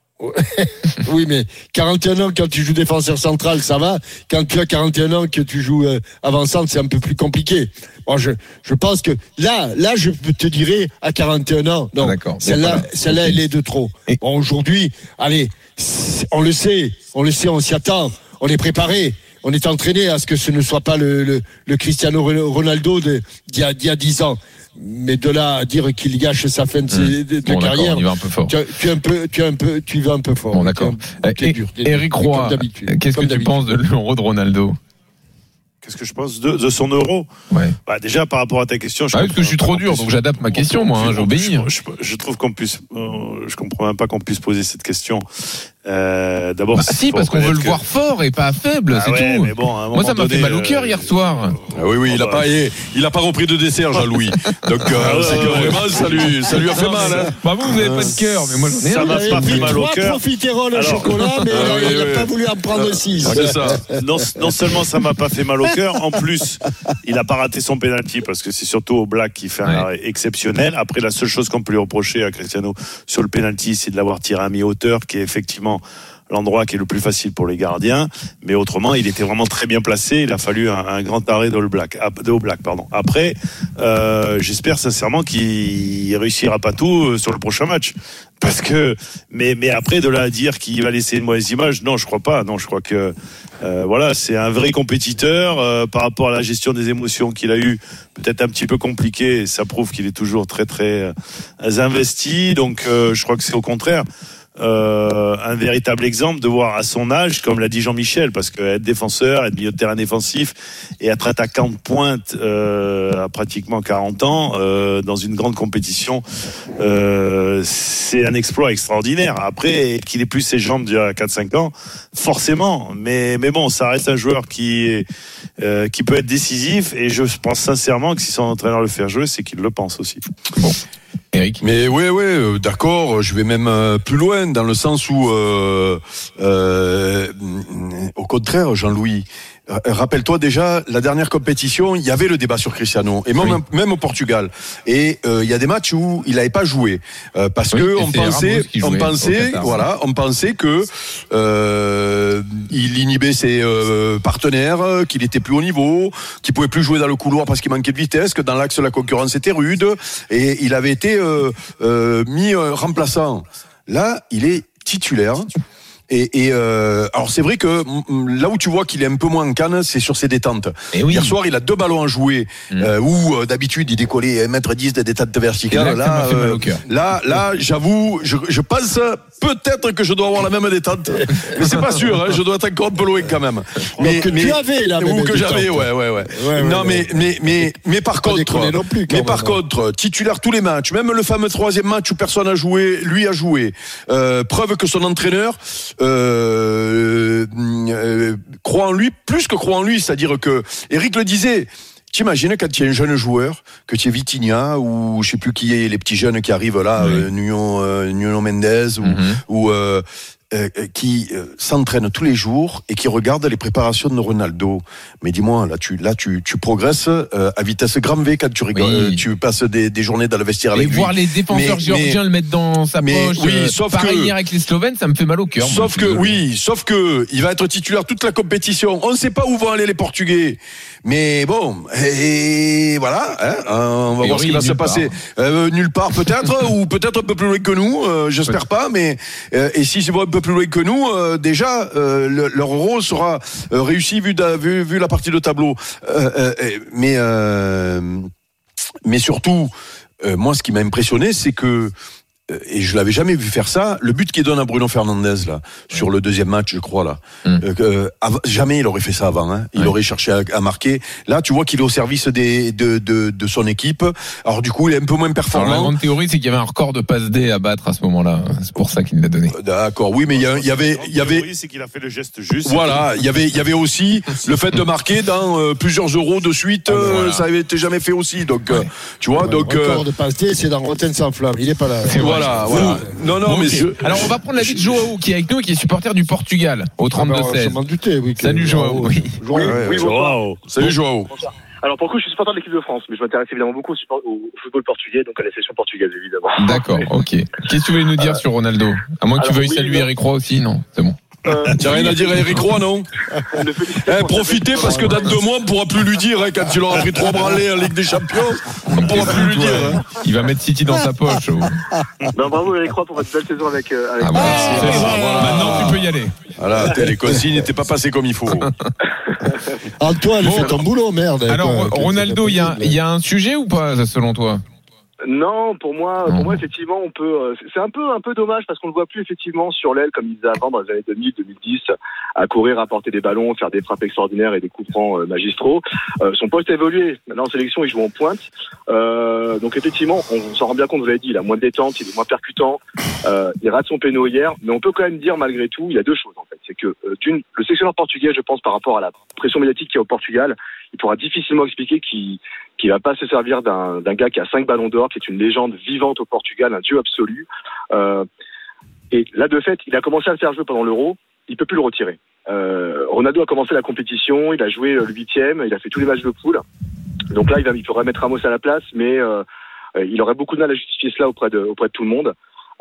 Oui, mais 41 ans quand tu joues défenseur central, ça va. Quand tu as 41 ans que tu joues avant-centre, c'est un peu plus compliqué. Bon, je pense que là, je te dirais à 41 ans. Non, d'accord, celle-là, elle est de trop. Bon, aujourd'hui, allez, on le sait, on s'y attend, on est préparé. On est entraîné à ce que ce ne soit pas le Cristiano Ronaldo d'il y a 10 ans. Mais de là à dire qu'il gâche sa fin de carrière, il va un peu fort. Tu vas un peu fort. Bon, d'accord. Éric Roy, qu'est-ce que tu penses de l'Euro de Ronaldo? Qu'est-ce que je pense de son Euro? Ouais. Déjà par rapport à ta question, parce que je suis trop dur, donc j'adapte ma question, moi. J'obéis. Je trouve je comprends même pas qu'on puisse poser cette question. D'abord, si, parce qu'on veut le voir fort et pas faible, c'est tout. Mais bon, moi, ça m'a fait mal au cœur hier soir. Oui, il a pas repris de dessert, Jean-Louis. Donc, c'est que vraiment, ça lui a fait mal. Hein. Bah, vous avez pas de cœur, mais moi, j'en ai. Ça m'a pas fait mal au cœur. 3 profiteroles au chocolat, mais il n'a pas voulu en prendre 6. C'est ça. Non seulement ça m'a pas fait mal au cœur, en plus, il a pas raté son penalty parce que c'est surtout Oblak qui fait un arrêt exceptionnel. Après, la seule chose qu'on peut lui reprocher à Cristiano sur le penalty, c'est de l'avoir tiré à mi-hauteur, qui est effectivement l'endroit qui est le plus facile pour les gardiens, mais autrement il était vraiment très bien placé. Il a fallu un grand arrêt de Oblak. Après, j'espère sincèrement qu'il réussira pas tout sur le prochain match, parce que mais après de là à dire qu'il va laisser une mauvaise image, non, je crois pas. Non, je crois que c'est un vrai compétiteur par rapport à la gestion des émotions qu'il a eu, peut-être un petit peu compliqué. Ça prouve qu'il est toujours très très investi. Donc je crois que c'est au contraire un véritable exemple de voir à son âge, comme l'a dit Jean-Michel, parce que être défenseur, être milieu de terrain défensif et être attaquant de pointe à pratiquement 40 ans dans une grande compétition, c'est un exploit extraordinaire. Après, qu'il ait plus ses jambes d'il y a 4-5 ans, forcément, mais bon, ça reste un joueur qui peut être décisif, et je pense sincèrement que si son entraîneur le fait jouer, c'est qu'il le pense aussi. Bon. Eric. Mais oui, d'accord. Je vais même plus loin, dans le sens où, au contraire, Jean-Louis, rappelle-toi déjà, la dernière compétition, il y avait le débat sur Cristiano, et même au Portugal. Et il y a des matchs où il n'avait pas joué, parce que on pensait que il inhibait ses partenaires, qu'il était plus haut niveau, qu'il pouvait plus jouer dans le couloir parce qu'il manquait de vitesse, que dans l'axe la concurrence était rude, et il avait été mis remplaçant. Là, il est titulaire. Et alors c'est vrai que là où tu vois qu'il est un peu moins en canne, c'est sur ses détentes. Hier soir, il a 2 ballons à jouer où d'habitude il décollait 1m10 de détente verticale. Là, j'avoue, je pense peut-être que je dois avoir la même détente, mais c'est pas sûr. Je dois être encore un peu loin quand même. Mais tu avais la même détente. Ou que j'avais, ouais. Non, mais par contre, titulaire tous les matchs, même le fameux 3e match où personne n'a joué, lui a joué. Preuve que son entraîneur croit en lui, plus que croit en lui, c'est-à-dire que Eric le disait, t'imagines quand tu es un jeune joueur, que tu es Vitinha ou je sais plus qui est les petits jeunes qui arrivent là, Nuno Mendes ou qui s'entraînent tous les jours et qui regardent les préparations de Ronaldo. Mais dis-moi, là tu progresses à vitesse grand V quand tu rigoles, tu passes des journées dans le vestiaire avec lui. Et voir les défenseurs géorgiens le mettre dans sa poche, pareil hier avec les Slovènes, ça me fait mal au cœur. Sauf que il va être titulaire toute la compétition. On ne sait pas où vont aller les Portugais. Mais bon, et voilà, on va voir ce qui va se passer. Nulle part peut-être, ou peut-être un peu plus loin que nous, j'espère pas, mais et si c'est un peu plus loin que nous, déjà leur euro sera réussi vu la partie de tableau. Mais surtout, moi ce qui m'a impressionné, c'est que et je l'avais jamais vu faire ça. Le but qu'il donne à Bruno Fernandes là sur le deuxième match, je crois là, jamais il aurait fait ça avant. Il aurait cherché à marquer. Là, tu vois qu'il est au service de son équipe. Alors du coup, il est un peu moins performant. Alors, la grande théorie, c'est qu'il y avait un record de passe D à battre à ce moment-là. C'est pour ça qu'il l'a donné. D'accord, oui, mais il y avait. La théorie, c'est qu'il a fait le geste juste. Voilà, il y avait aussi le fait de marquer dans plusieurs euros de suite. Ça avait été jamais fait aussi. Donc, tu vois, Le record de passe D, c'est dans Rotten sans flamme. Il est pas là. Voilà. Non, Bon, mais alors on va prendre l'avis de Joao qui est avec nous et qui est supporter du Portugal au 32-16. Je m'en doutais, oui. Salut Joao. Oui, Joao. Salut Joao. Alors pour le coup, je suis supporter de l'équipe de France, mais je m'intéresse évidemment beaucoup au football portugais, donc à la sélection portugaise évidemment. D'accord, ok. Qu'est-ce que tu voulais nous dire sur Ronaldo? À moins que tu veuilles saluer Eric Roy aussi, non? C'est bon. Tu n'as rien à dire à Eric Roy, non? Profitez parce que dans 2 mois, on ne pourra plus lui dire, quand tu l'auras pris 3 branlés en Ligue des Champions, on ne pourra plus lui dire. Il va mettre City dans sa poche. Non, bravo Eric Roy pour votre belle saison avec Maintenant, tu peux y aller. Voilà, les consignes n'étaient pas passées comme il faut. Antoine, fais ton boulot, merde. Alors, Ronaldo, il y a un sujet ou pas, selon toi? Non, pour moi, effectivement, on peut. C'est un peu dommage parce qu'on le voit plus effectivement sur l'aile comme il faisait avant dans les années 2000, 2010, à courir, à porter des ballons, faire des frappes extraordinaires et des coups francs magistraux. Son poste a évolué. Maintenant en sélection, il joue en pointe. Donc effectivement, on s'en rend bien compte. Vous l'avez dit, il a moins de détente, il est moins percutant. Il rate son péno hier, mais on peut quand même dire malgré tout, il y a 2 choses en fait. C'est que le sélectionneur portugais, je pense, par rapport à la pression médiatique qu'il y a au Portugal, il pourra difficilement expliquer qu'il va pas se servir d'un gars qui a 5 ballons d'or, qui est une légende vivante au Portugal, un dieu absolu. Et là, de fait, il a commencé à le faire jouer pendant l'Euro, il peut plus le retirer. Ronaldo a commencé la compétition, il a joué le 8e, il a fait tous les matchs de poule. Donc là, il pourrait mettre Ramos à la place, mais il aurait beaucoup de mal à justifier cela auprès de tout le monde.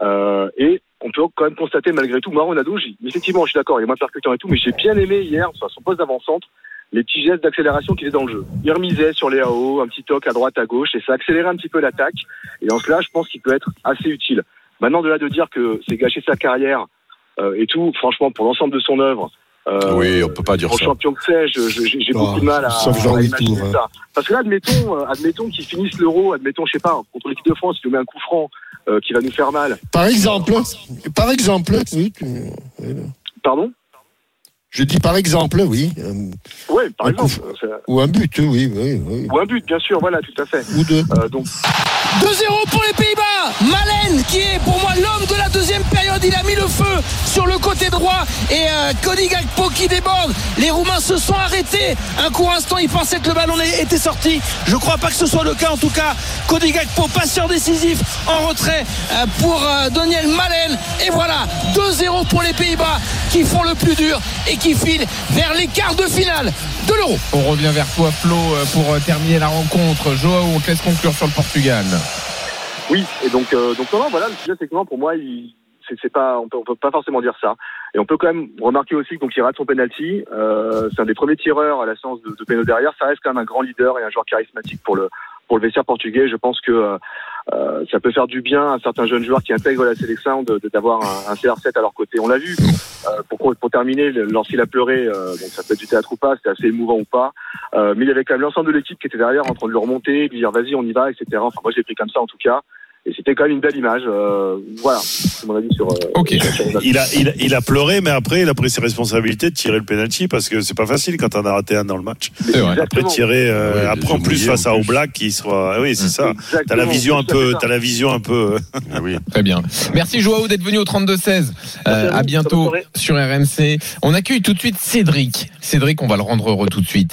Et on peut quand même constater malgré tout, moi Ronaldo, effectivement, je suis d'accord, il est moins percutant et tout, mais j'ai bien aimé hier, sur son poste d'avant-centre, les petits gestes d'accélération qu'il est dans le jeu. Il remisait sur les AO, un petit toc à droite, à gauche, et ça accélérait un petit peu l'attaque. Et en cela, je pense qu'il peut être assez utile. Maintenant, de là de dire que c'est gâcher sa carrière et tout, franchement, pour l'ensemble de son œuvre, oui, on peut pas dire ça. Pour champion que c'est, j'ai beaucoup de mal à imaginer ça. Parce que là, admettons qu'ils finissent l'Euro, je sais pas, contre l'équipe de France, il nous met un coup franc qui va nous faire mal. Par exemple, oui. Pardon? Je dis par exemple, oui. Oui, par exemple. Ou un but, oui. Ou un but, bien sûr, voilà, tout à fait. Ou 2. Donc 2-0 pour les Pays-Bas. Malen, qui est pour moi l'homme de la deuxième période, il a mis le feu sur le côté droit et Cody Gakpo qui déborde. Les Roumains se sont arrêtés. Un court instant, ils pensaient que le ballon était sorti. Je crois pas que ce soit le cas. En tout cas, Cody Gakpo, passeur décisif en retrait pour Daniel Malen. Et voilà, 2-0 pour les Pays-Bas qui font le plus dur et qui filent vers les quarts de finale de l'Euro. On revient vers toi, Flo, pour terminer la rencontre. Joao, on te laisse conclure sur le Portugal. Oui, et donc non, voilà, le sujet, c'est que non, pour moi, c'est pas, on peut pas forcément dire ça. Et on peut quand même remarquer aussi qu'il rate son penalty. C'est un des premiers tireurs à la séance de péno derrière. Ça reste quand même un grand leader et un joueur charismatique pour le vestiaire portugais. Je pense que ça peut faire du bien à certains jeunes joueurs qui intègrent la sélection d'avoir un CR7 à leur côté. On l'a vu. Pour terminer, lorsqu'il a pleuré, donc ça peut être du théâtre ou pas, c'était assez émouvant ou pas. Mais il y avait quand même l'ensemble de l'équipe qui était derrière en train de le remonter, de lui dire vas-y on y va, etc. Enfin moi j'ai pris comme ça en tout cas. Et c'était quand même une belle image. Voilà, c'est mon avis sur. Ok. Il a pleuré, mais après il a pris ses responsabilités de tirer le penalty parce que c'est pas facile quand on a raté un dans le match. Après tirer, après en plus face à Oblak qui soit. Oui, c'est ça. T'as la vision un peu. Oui. Très bien. Merci Joao d'être venu au 32-16. À bientôt sur RMC. On accueille tout de suite Cédric. Cédric, on va le rendre heureux tout de suite.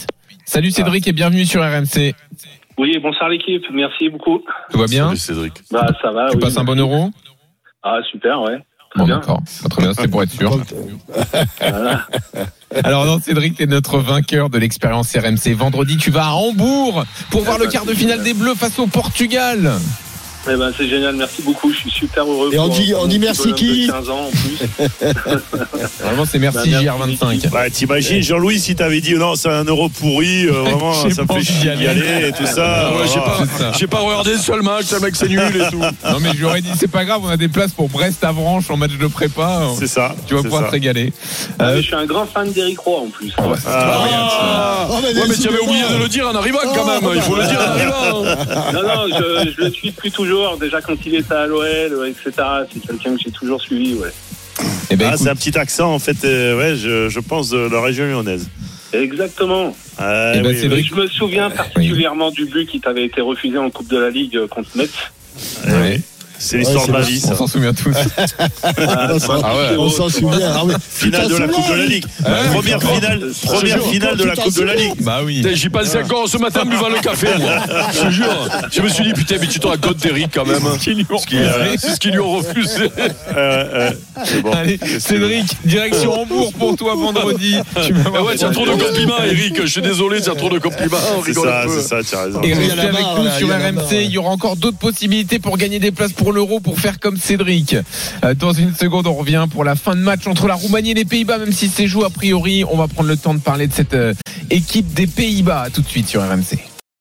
Salut Cédric et bienvenue sur RMC. Oui, bonsoir l'équipe, merci beaucoup. Tout va bien? Salut Cédric. Bah ça va. Tu passes un bon euro? Ah super, ouais. Bon d'accord, très bien, c'est pour être sûr. Voilà. Alors non, Cédric, t'es notre vainqueur de l'expérience RMC. Vendredi, tu vas à Hambourg pour voir le quart de finale des Bleus face au Portugal. Eh ben c'est génial, merci beaucoup, je suis super heureux. Et on dit merci qui? 15 ans en plus. Vraiment c'est merci JR25. Bah t'imagines Jean-Louis si t'avais dit non c'est un euro pourri, vraiment ça me fait chier d'y aller et tout ça. J'ai pas regardé le seul match, le mec c'est nul et tout. Non mais je lui aurais dit c'est pas grave, on a des places pour Brest-Avranches en match de prépa. C'est ça. Tu vas pouvoir te régaler. Je suis un grand fan d'Éric Roy en plus. Ouais mais tu avais oublié de le dire en arrivant quand même, il faut le dire en arrivant. Non, je le suis plus toujours. Déjà quand il était à l'OL, etc. C'est quelqu'un que j'ai toujours suivi, ouais. Eh ben, c'est un petit accent en fait, je pense de la région lyonnaise. Exactement. Cédric... Je me souviens particulièrement du but qui t'avait été refusé en Coupe de la Ligue contre Metz. Oui. C'est l'histoire de ma vie, ça. On s'en souvient tous. On s'en souvient. Finale de la Coupe de la Ligue. Première finale de la Coupe de la Ligue. Bah oui. J'y pensais encore ce matin en buvant le café, moi. Je te jure. Je me suis dit, putain, mais tu te racontes d'Eric quand même. C'est ce qu'ils lui ont refusé. C'est bon. Allez, Cédric, direction Hambourg pour toi vendredi. Ouais, c'est trop de compliments, Eric. Je suis désolé, c'est trop de compliments. C'est ça, tu as raison. Et restez avec nous sur RMC. Il y aura encore d'autres possibilités pour gagner des places pour l'Euro, pour faire comme Cédric. Dans une seconde, on revient pour la fin de match entre la Roumanie et les Pays-Bas, même si c'est joué a priori. On va prendre le temps de parler de cette équipe des Pays-Bas. À tout de suite sur RMC.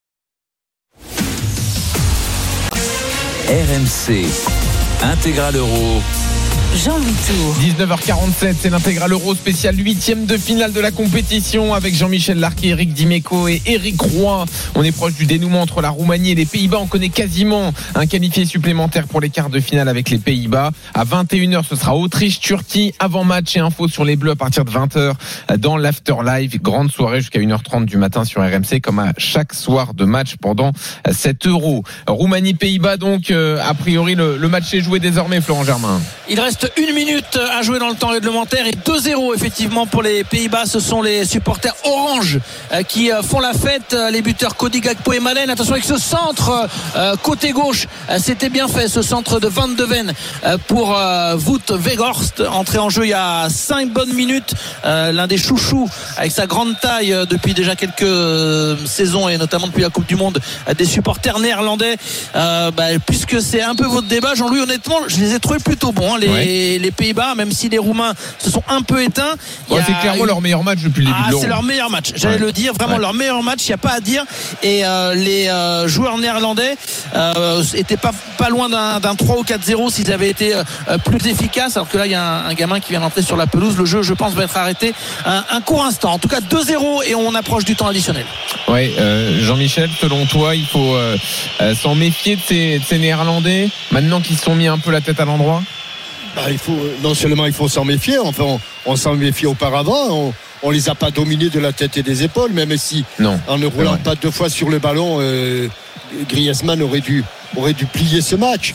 RMC Intégral Euro. Jean-Louis Tour. 19h47, c'est l'intégral Euro spécial 8e de finale de la compétition avec Jean-Michel Larquet, Eric Dimeco et Éric Roy. On est proche du dénouement entre la Roumanie et les Pays-Bas. On connaît quasiment un qualifié supplémentaire pour les quarts de finale avec les Pays-Bas. À 21h, ce sera Autriche-Turquie. Avant match et info sur les Bleus à partir de 20h dans l'Afterlive. Grande soirée jusqu'à 1h30 du matin sur RMC, comme à chaque soir de match pendant cet Euro. Roumanie-Pays-Bas, donc, a priori, le match est joué désormais, Florent Germain. Il reste 1 minute à jouer dans le temps réglementaire et 2-0 effectivement pour les Pays-Bas. Ce sont les supporters orange qui font la fête. Les buteurs Cody Gakpo et Malen. Attention avec ce centre côté gauche, c'était bien fait, ce centre de Van de Ven pour Wout Weghorst, entré en jeu il y a 5 bonnes minutes. L'un des chouchous avec sa grande taille depuis déjà quelques saisons et notamment depuis la Coupe du Monde des supporters néerlandais. Puisque c'est un peu votre débat, Jean-Louis, honnêtement je les ai trouvés plutôt bons, hein, les Pays-Bas, même si les Roumains se sont un peu éteints. C'est clairement leur meilleur match depuis le début de l'Euro. C'est leur meilleur match, j'allais le dire, vraiment leur meilleur match, il n'y a pas à dire. Et les joueurs néerlandais étaient pas loin d'un 3 ou 4-0 s'ils avaient été plus efficaces, alors que là il y a un gamin qui vient d'entrer sur la pelouse. Le jeu, je pense, va être arrêté un court instant. En tout cas 2-0 et on approche du temps additionnel. Ouais, Jean-Michel, selon toi, il faut s'en méfier de ces Néerlandais maintenant qu'ils se sont mis un peu la tête à l'endroit? Non seulement il faut s'en méfier, enfin on s'en méfiait auparavant, on les a pas dominés de la tête et des épaules, même si en ne roulant pas 2 fois sur le ballon, Griezmann aurait dû plier ce match.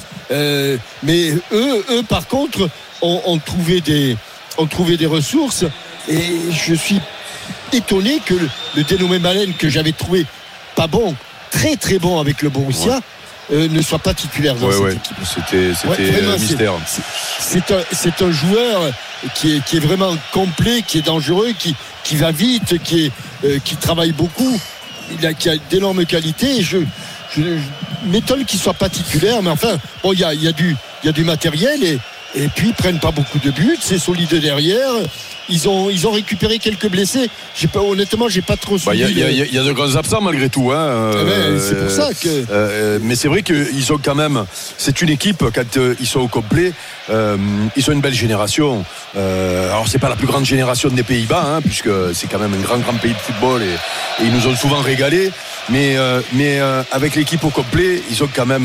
Mais eux par contre ont trouvé des ressources, et je suis étonné que le dénommé Malen, que j'avais trouvé pas bon, très très bon avec le Borussia, ne soit pas titulaire dans cette équipe. C'était un mystère. C'est un joueur qui est vraiment complet, qui est dangereux, qui va vite, qui travaille beaucoup, qui a d'énormes qualités. Je m'étonne qu'il soit pas titulaire, mais enfin bon, il y a du matériel, et puis ils prennent pas beaucoup de buts, c'est solide derrière. Ils ont récupéré quelques blessés. Honnêtement, j'ai pas trop suivi. Il y a de grands absents malgré tout. C'est pour ça que. Mais c'est vrai qu'ils ont quand même. C'est une équipe, quand ils sont au complet, ils sont une belle génération. Alors c'est pas la plus grande génération des Pays-Bas, puisque c'est quand même un grand pays de football, et ils nous ont souvent régalé. Mais avec l'équipe au complet, ils ont quand même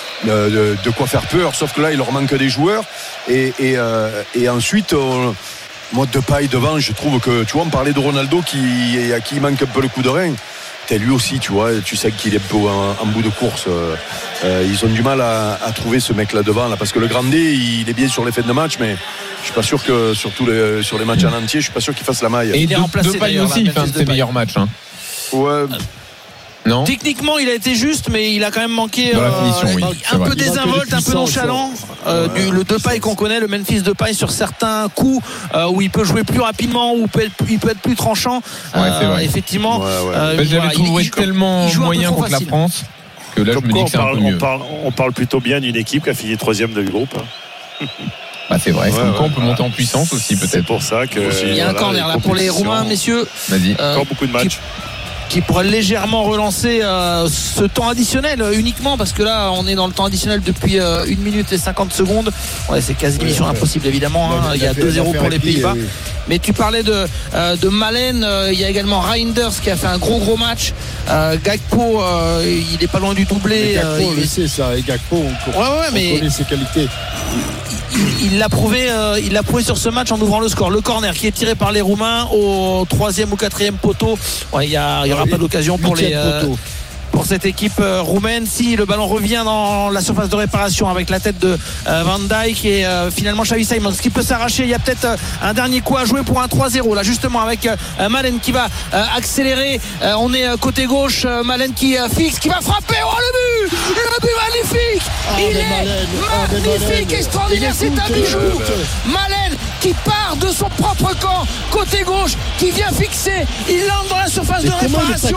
de quoi faire peur. Sauf que là, il leur manque des joueurs. Et ensuite. Moi, Depay devant, je trouve que, tu vois, on parlait de Ronaldo à qui il manque un peu le coup de rein. Lui aussi, tu vois, tu sais qu'il est un peu en bout de course. Ils ont du mal à trouver ce mec là devant, parce que le Grandé, il est bien sur les fins de match, mais je suis pas sûr que sur les matchs en entier, je suis pas sûr qu'il fasse la maille. Et Depay aussi, il fait un de ses meilleurs matchs. Ouais. Non. Techniquement, il a été juste, mais il a quand même manqué dans la finition, oui, un peu désinvolte, un peu nonchalant. Le Depay qu'on connaît, le Memphis Depay sur certains coups où il peut jouer plus rapidement, où il peut être plus tranchant. Ouais, c'est vrai. Effectivement, j'avais trouvé tellement moyen contre la France que là, je me dis que c'est un peu mieux. On parle plutôt bien d'une équipe qui a fini 3e de groupe. Bah c'est vrai, on peut monter en puissance aussi peut-être. C'est pour ça que il y a un corner là pour les Roumains, messieurs. Vas-y. Encore beaucoup de matchs. Qui pourrait légèrement relancer ce temps additionnel uniquement parce que là on est dans le temps additionnel depuis 1 minute et 50 secondes. Ouais, c'est quasi mission impossible évidemment. Il y a 2-0 pour les Pays-Bas. Mais tu parlais de Malen, il y a également Reinders qui a fait un gros match. Gakpo, il est pas loin du doublé. Gakpo, c'est ça. Et Gakpo, on connaît ses qualités. Il l'a prouvé sur ce match en ouvrant le score. Le corner qui est tiré par les Roumains au 3e ou 4e poteau. Ouais, il y aura pas d'occasion pour cette équipe roumaine. Si le ballon revient dans la surface de réparation avec la tête de Van Dijk et finalement Xavi Simons qui peut s'arracher. Il y a peut-être un dernier coup à jouer pour un 3-0 là justement avec Malen qui va accélérer. On est côté gauche. Malen qui fixe, qui va frapper. Oh le but magnifique. Il est magnifique, extraordinaire. C'est un bijou. Malen qui part de son propre camp côté gauche, qui vient fixer. Il entre dans la surface de réparation.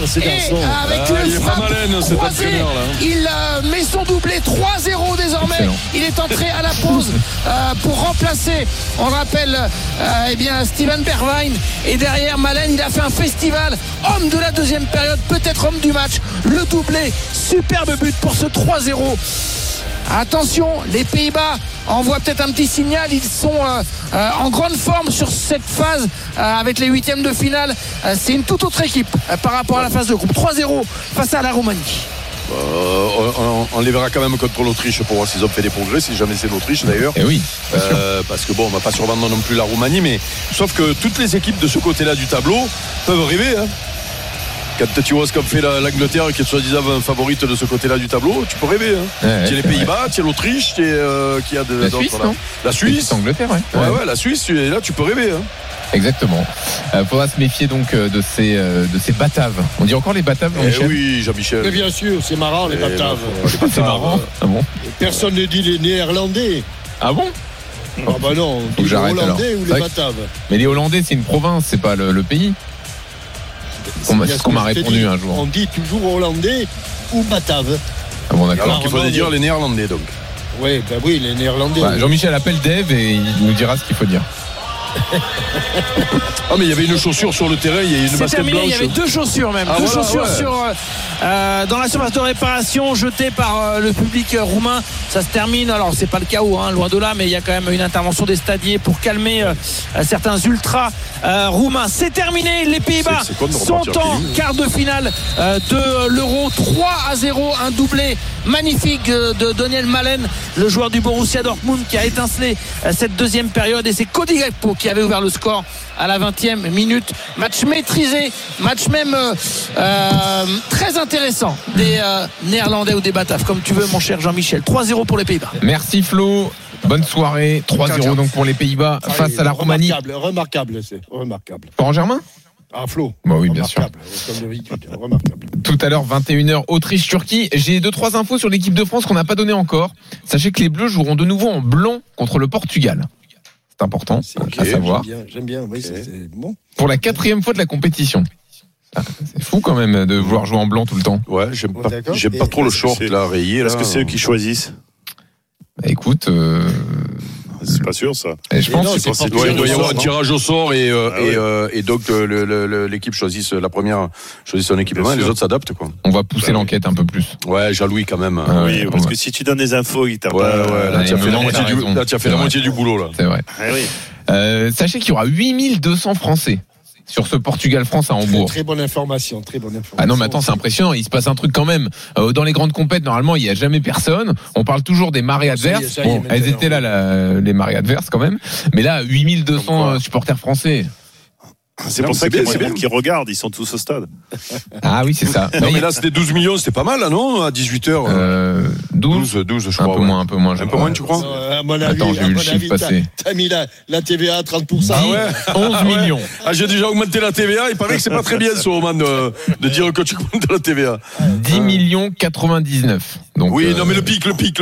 Il met son doublé 3-0 désormais. Excellent. Il est entré à la pause pour remplacer, on rappelle Steven Bergwijn, et derrière Malen il a fait un festival. Homme de la deuxième période, peut-être homme du match. Le doublé, superbe but pour ce 3-0. Attention, les Pays-Bas envoient peut-être un petit signal. Ils sont en grande forme sur cette phase avec les 8e de finale. C'est une toute autre équipe par rapport à la phase de groupe. 3-0 face à la Roumanie. On les verra quand même contre l'Autriche pour voir s'ils ont fait des progrès, si jamais c'est l'Autriche d'ailleurs. Et oui, parce que on va pas survendre non plus la Roumanie, mais sauf que toutes les équipes de ce côté-là du tableau peuvent rêver. Quand tu vois ce qu'a fait l'Angleterre, qui est soi-disant favorite de ce côté-là du tableau, tu peux rêver. Tu as les Pays-Bas, tu as l'Autriche, qui a de la Suisse, non ? La Suisse, l'Angleterre, ouais, la Suisse, là tu peux rêver. Exactement. Faudra se méfier donc de ces Bataves. On dit encore les Bataves, Jean-Michel ? Oui, Jean-Michel. Mais bien sûr, c'est marrant les Bataves. C'est marrant. Ah bon ? Personne ne dit les Néerlandais. Ah bon ? Ah bah non, on dit les Hollandais alors. Ou les Bataves. Mais les Hollandais, c'est une province, c'est pas le pays. C'est ce qu'on m'a répondu un jour. On dit toujours Hollandais ou Batave. Ah bon, d'accord. Alors qu'il faudrait dire les Néerlandais donc. Oui, les Néerlandais. Jean-Michel appelle Dave et il nous dira ce qu'il faut dire. Mais il y avait une chaussure sur le terrain, il y a une basket blanche. Il y avait 2 chaussures même. Deux chaussures dans la surface de réparation jetées par le public roumain. Ça se termine, alors c'est pas le chaos, loin de là, mais il y a quand même une intervention des stadiers pour calmer certains ultras roumains. C'est terminé, les Pays-Bas sont en quart de finale de l'Euro. 3-0, un doublé magnifique de Daniel Malen, le joueur du Borussia Dortmund, qui a étincelé cette deuxième période, et c'est Cody Gakpo qui avait ouvert le score à la 20e minute. Match maîtrisé, match même très intéressant des Néerlandais ou des Bataves, comme tu veux mon cher Jean-Michel. 3-0 pour les Pays-Bas. Merci Flo, bonne soirée. 3-0 donc pour les Pays-Bas face à la Roumanie. Remarquable, c'est remarquable. Florent Germain ? Flo. Bah oui, bien sûr. Remarquable. Tout à l'heure, 21h, Autriche-Turquie. J'ai 2-3 infos sur l'équipe de France qu'on n'a pas donné encore. Sachez que les Bleus joueront de nouveau en blanc contre le Portugal. C'est important à savoir. J'aime bien. Oui, c'est bon. Pour la 4e fois de la compétition. C'est fou quand même de vouloir jouer en blanc tout le temps. Ouais, j'aime pas trop le short là, rayé. Est-ce que c'est eux qui choisissent ? Bah, écoute, c'est pas sûr ça. Je pense qu'il doit y avoir un tirage au sort et donc l'équipe choisit la première, choisit son équipement et les autres s'adaptent quoi. On va pousser l'enquête un peu plus. Ouais, Jean-Louis quand même. Oui, parce que si tu donnes des infos, il t'a pas. Là tu as fait la moitié du boulot là. C'est vrai. Sachez qu'il y aura 8200 Français sur ce Portugal-France à Hambourg. Très bonne information. Ah non, mais attends, c'est impressionnant. Il se passe un truc quand même. Dans les grandes compètes, normalement, il n'y a jamais personne. On parle toujours des marées adverses. Elles étaient là, les marées adverses quand même. Mais là, 8200 supporters français. C'est pour ça qu'il y a des gens qui regardent, ils sont tous au stade. Ah oui, c'est ça. Non, mais là, c'était 12 millions, c'était pas mal, là, non? À 18h. 12, je crois. Un peu moins, tu crois? Attends, j'ai eu le chiffre passer. T'as mis la TVA à 30%. Ah ouais? 11 millions. Ah, j'ai déjà augmenté la TVA. Il paraît que c'est pas très bien, ce Roman, de dire que tu augmentes la TVA. 10 millions 99. Donc, oui, non, mais le pic. Le pic.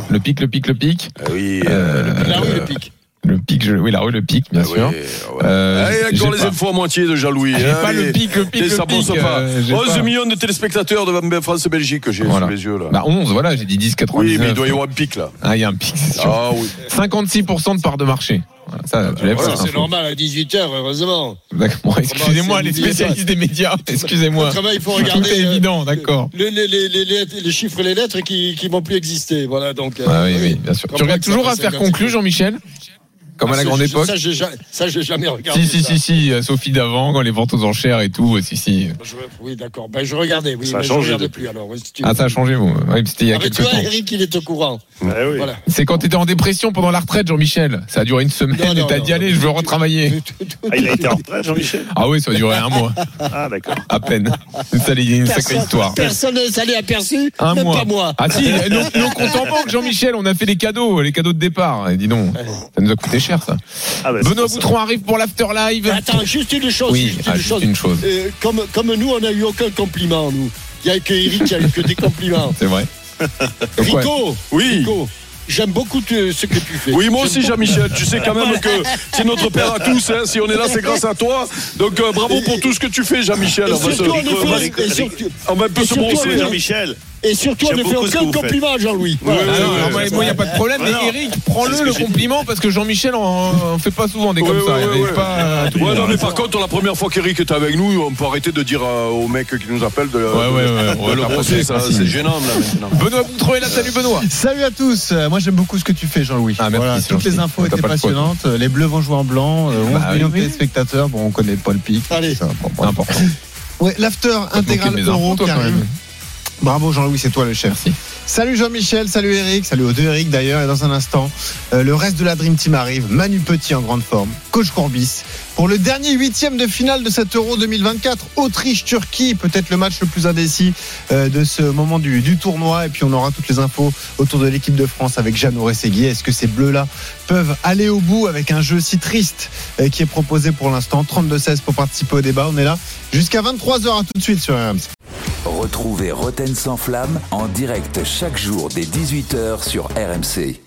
Oui, la rue, le pic. Le pic, oui, la rue, le pic, bien sûr. Allez, encore les infos à moitié de Jean-Louis. J'ai pas le pic. Ça pense pas. 11 millions de téléspectateurs devant France-Belgique que j'ai sous les yeux, là. Bah, 11, voilà, j'ai dit 10,99. Oui, mais il doit y avoir un pic, là. Ah, il y a un pic, c'est sûr. Ah, oui. 56% de part de marché. Voilà, ça, tu l'avais pas. C'est normal à 18h, heureusement. D'accord. Bon, excusez-moi, les spécialistes des médias. Excusez-moi. Il faut regarder. Tout est évident, d'accord. Les chiffres et les lettres qui vont plus exister. Voilà, donc. Oui, bien sûr. Tu regardes toujours à faire conclu, Jean-Michel? Comme à la grande époque. Ça, j'ai jamais regardé. Si, Sophie d'avant, quand les ventes aux enchères et tout, si. Oui, d'accord. Ben, je regardais, oui. Ça a mais changé je regardais depuis. plus, alors. Ah, ça a changé, vous. Oui, c'était il y a quelques temps. Eric, il est au courant. Oui. Voilà. C'est quand t'étais en dépression pendant la retraite, Jean-Michel. Ça a duré une semaine et t'as dit, allez, je veux retravailler. Ah, il a été en retraite, Jean-Michel? Ah oui, ça a duré un mois. Ah, d'accord. À peine. C'est une sacrée histoire. Personne ne s'en est aperçu. Un même mois. Pas moi. Ah si, nos comptes en banque, Jean-Michel, on a fait les cadeaux de départ. Et dis donc, ça nous a coûté cher, ça. Ah bah, Benoît Boutron arrive pour l'after live. Attends, juste une chose. Oui, juste une chose. Comme nous, on n'a eu aucun compliment, nous. Il n'y a que Eric qui a eu que des compliments. C'est vrai. Rico. Oui. Rico. J'aime beaucoup ce que tu fais. Oui, moi aussi, Jean-Michel. Tu sais quand même que c'est notre père à tous. Hein. Si on est là, c'est grâce à toi. Donc, bravo pour tout ce que tu fais, Jean-Michel. On va un peu se brosser, Jean-Michel. Et surtout, on ne fait aucun compliment, Jean-Louis. Moi, il n'y a pas de problème. Mais Eric, prends-le le compliment parce que Jean-Michel on fait pas souvent des comme ça. Non, mais par contre, la première fois qu'Eric est avec nous, on peut arrêter de dire aux mecs qui nous appellent de le brosser. C'est gênant, là, maintenant. Benoît Boutron est là. Salut, Benoît. Salut à tous. Moi, j'aime beaucoup ce que tu fais, Jean-Louis. Merci, toutes les infos étaient passionnantes. Les Bleus vont jouer en blanc. 11 millions de téléspectateurs. Bon, on connaît pas le pic. Allez, c'est important. Ouais, l'after intégral Euro qui arrive. Bravo Jean-Louis, c'est toi le chef. Merci. Salut Jean-Michel, salut Eric, salut aux deux Eric d'ailleurs. Et dans un instant, le reste de la Dream Team arrive. Manu Petit en grande forme, coach Courbis. Pour le dernier 8e de finale de cet Euro 2024, Autriche-Turquie, peut-être le match le plus indécis de ce moment du tournoi. Et puis on aura toutes les infos autour de l'équipe de France avec Jeannot Rességuier. Est-ce que ces Bleus-là peuvent aller au bout avec un jeu si triste qui est proposé pour l'instant? 32-16 pour participer au débat. On est là jusqu'à 23h. À tout de suite sur RMC. Retrouvez Roten sans flamme en direct chaque jour dès 18h sur RMC.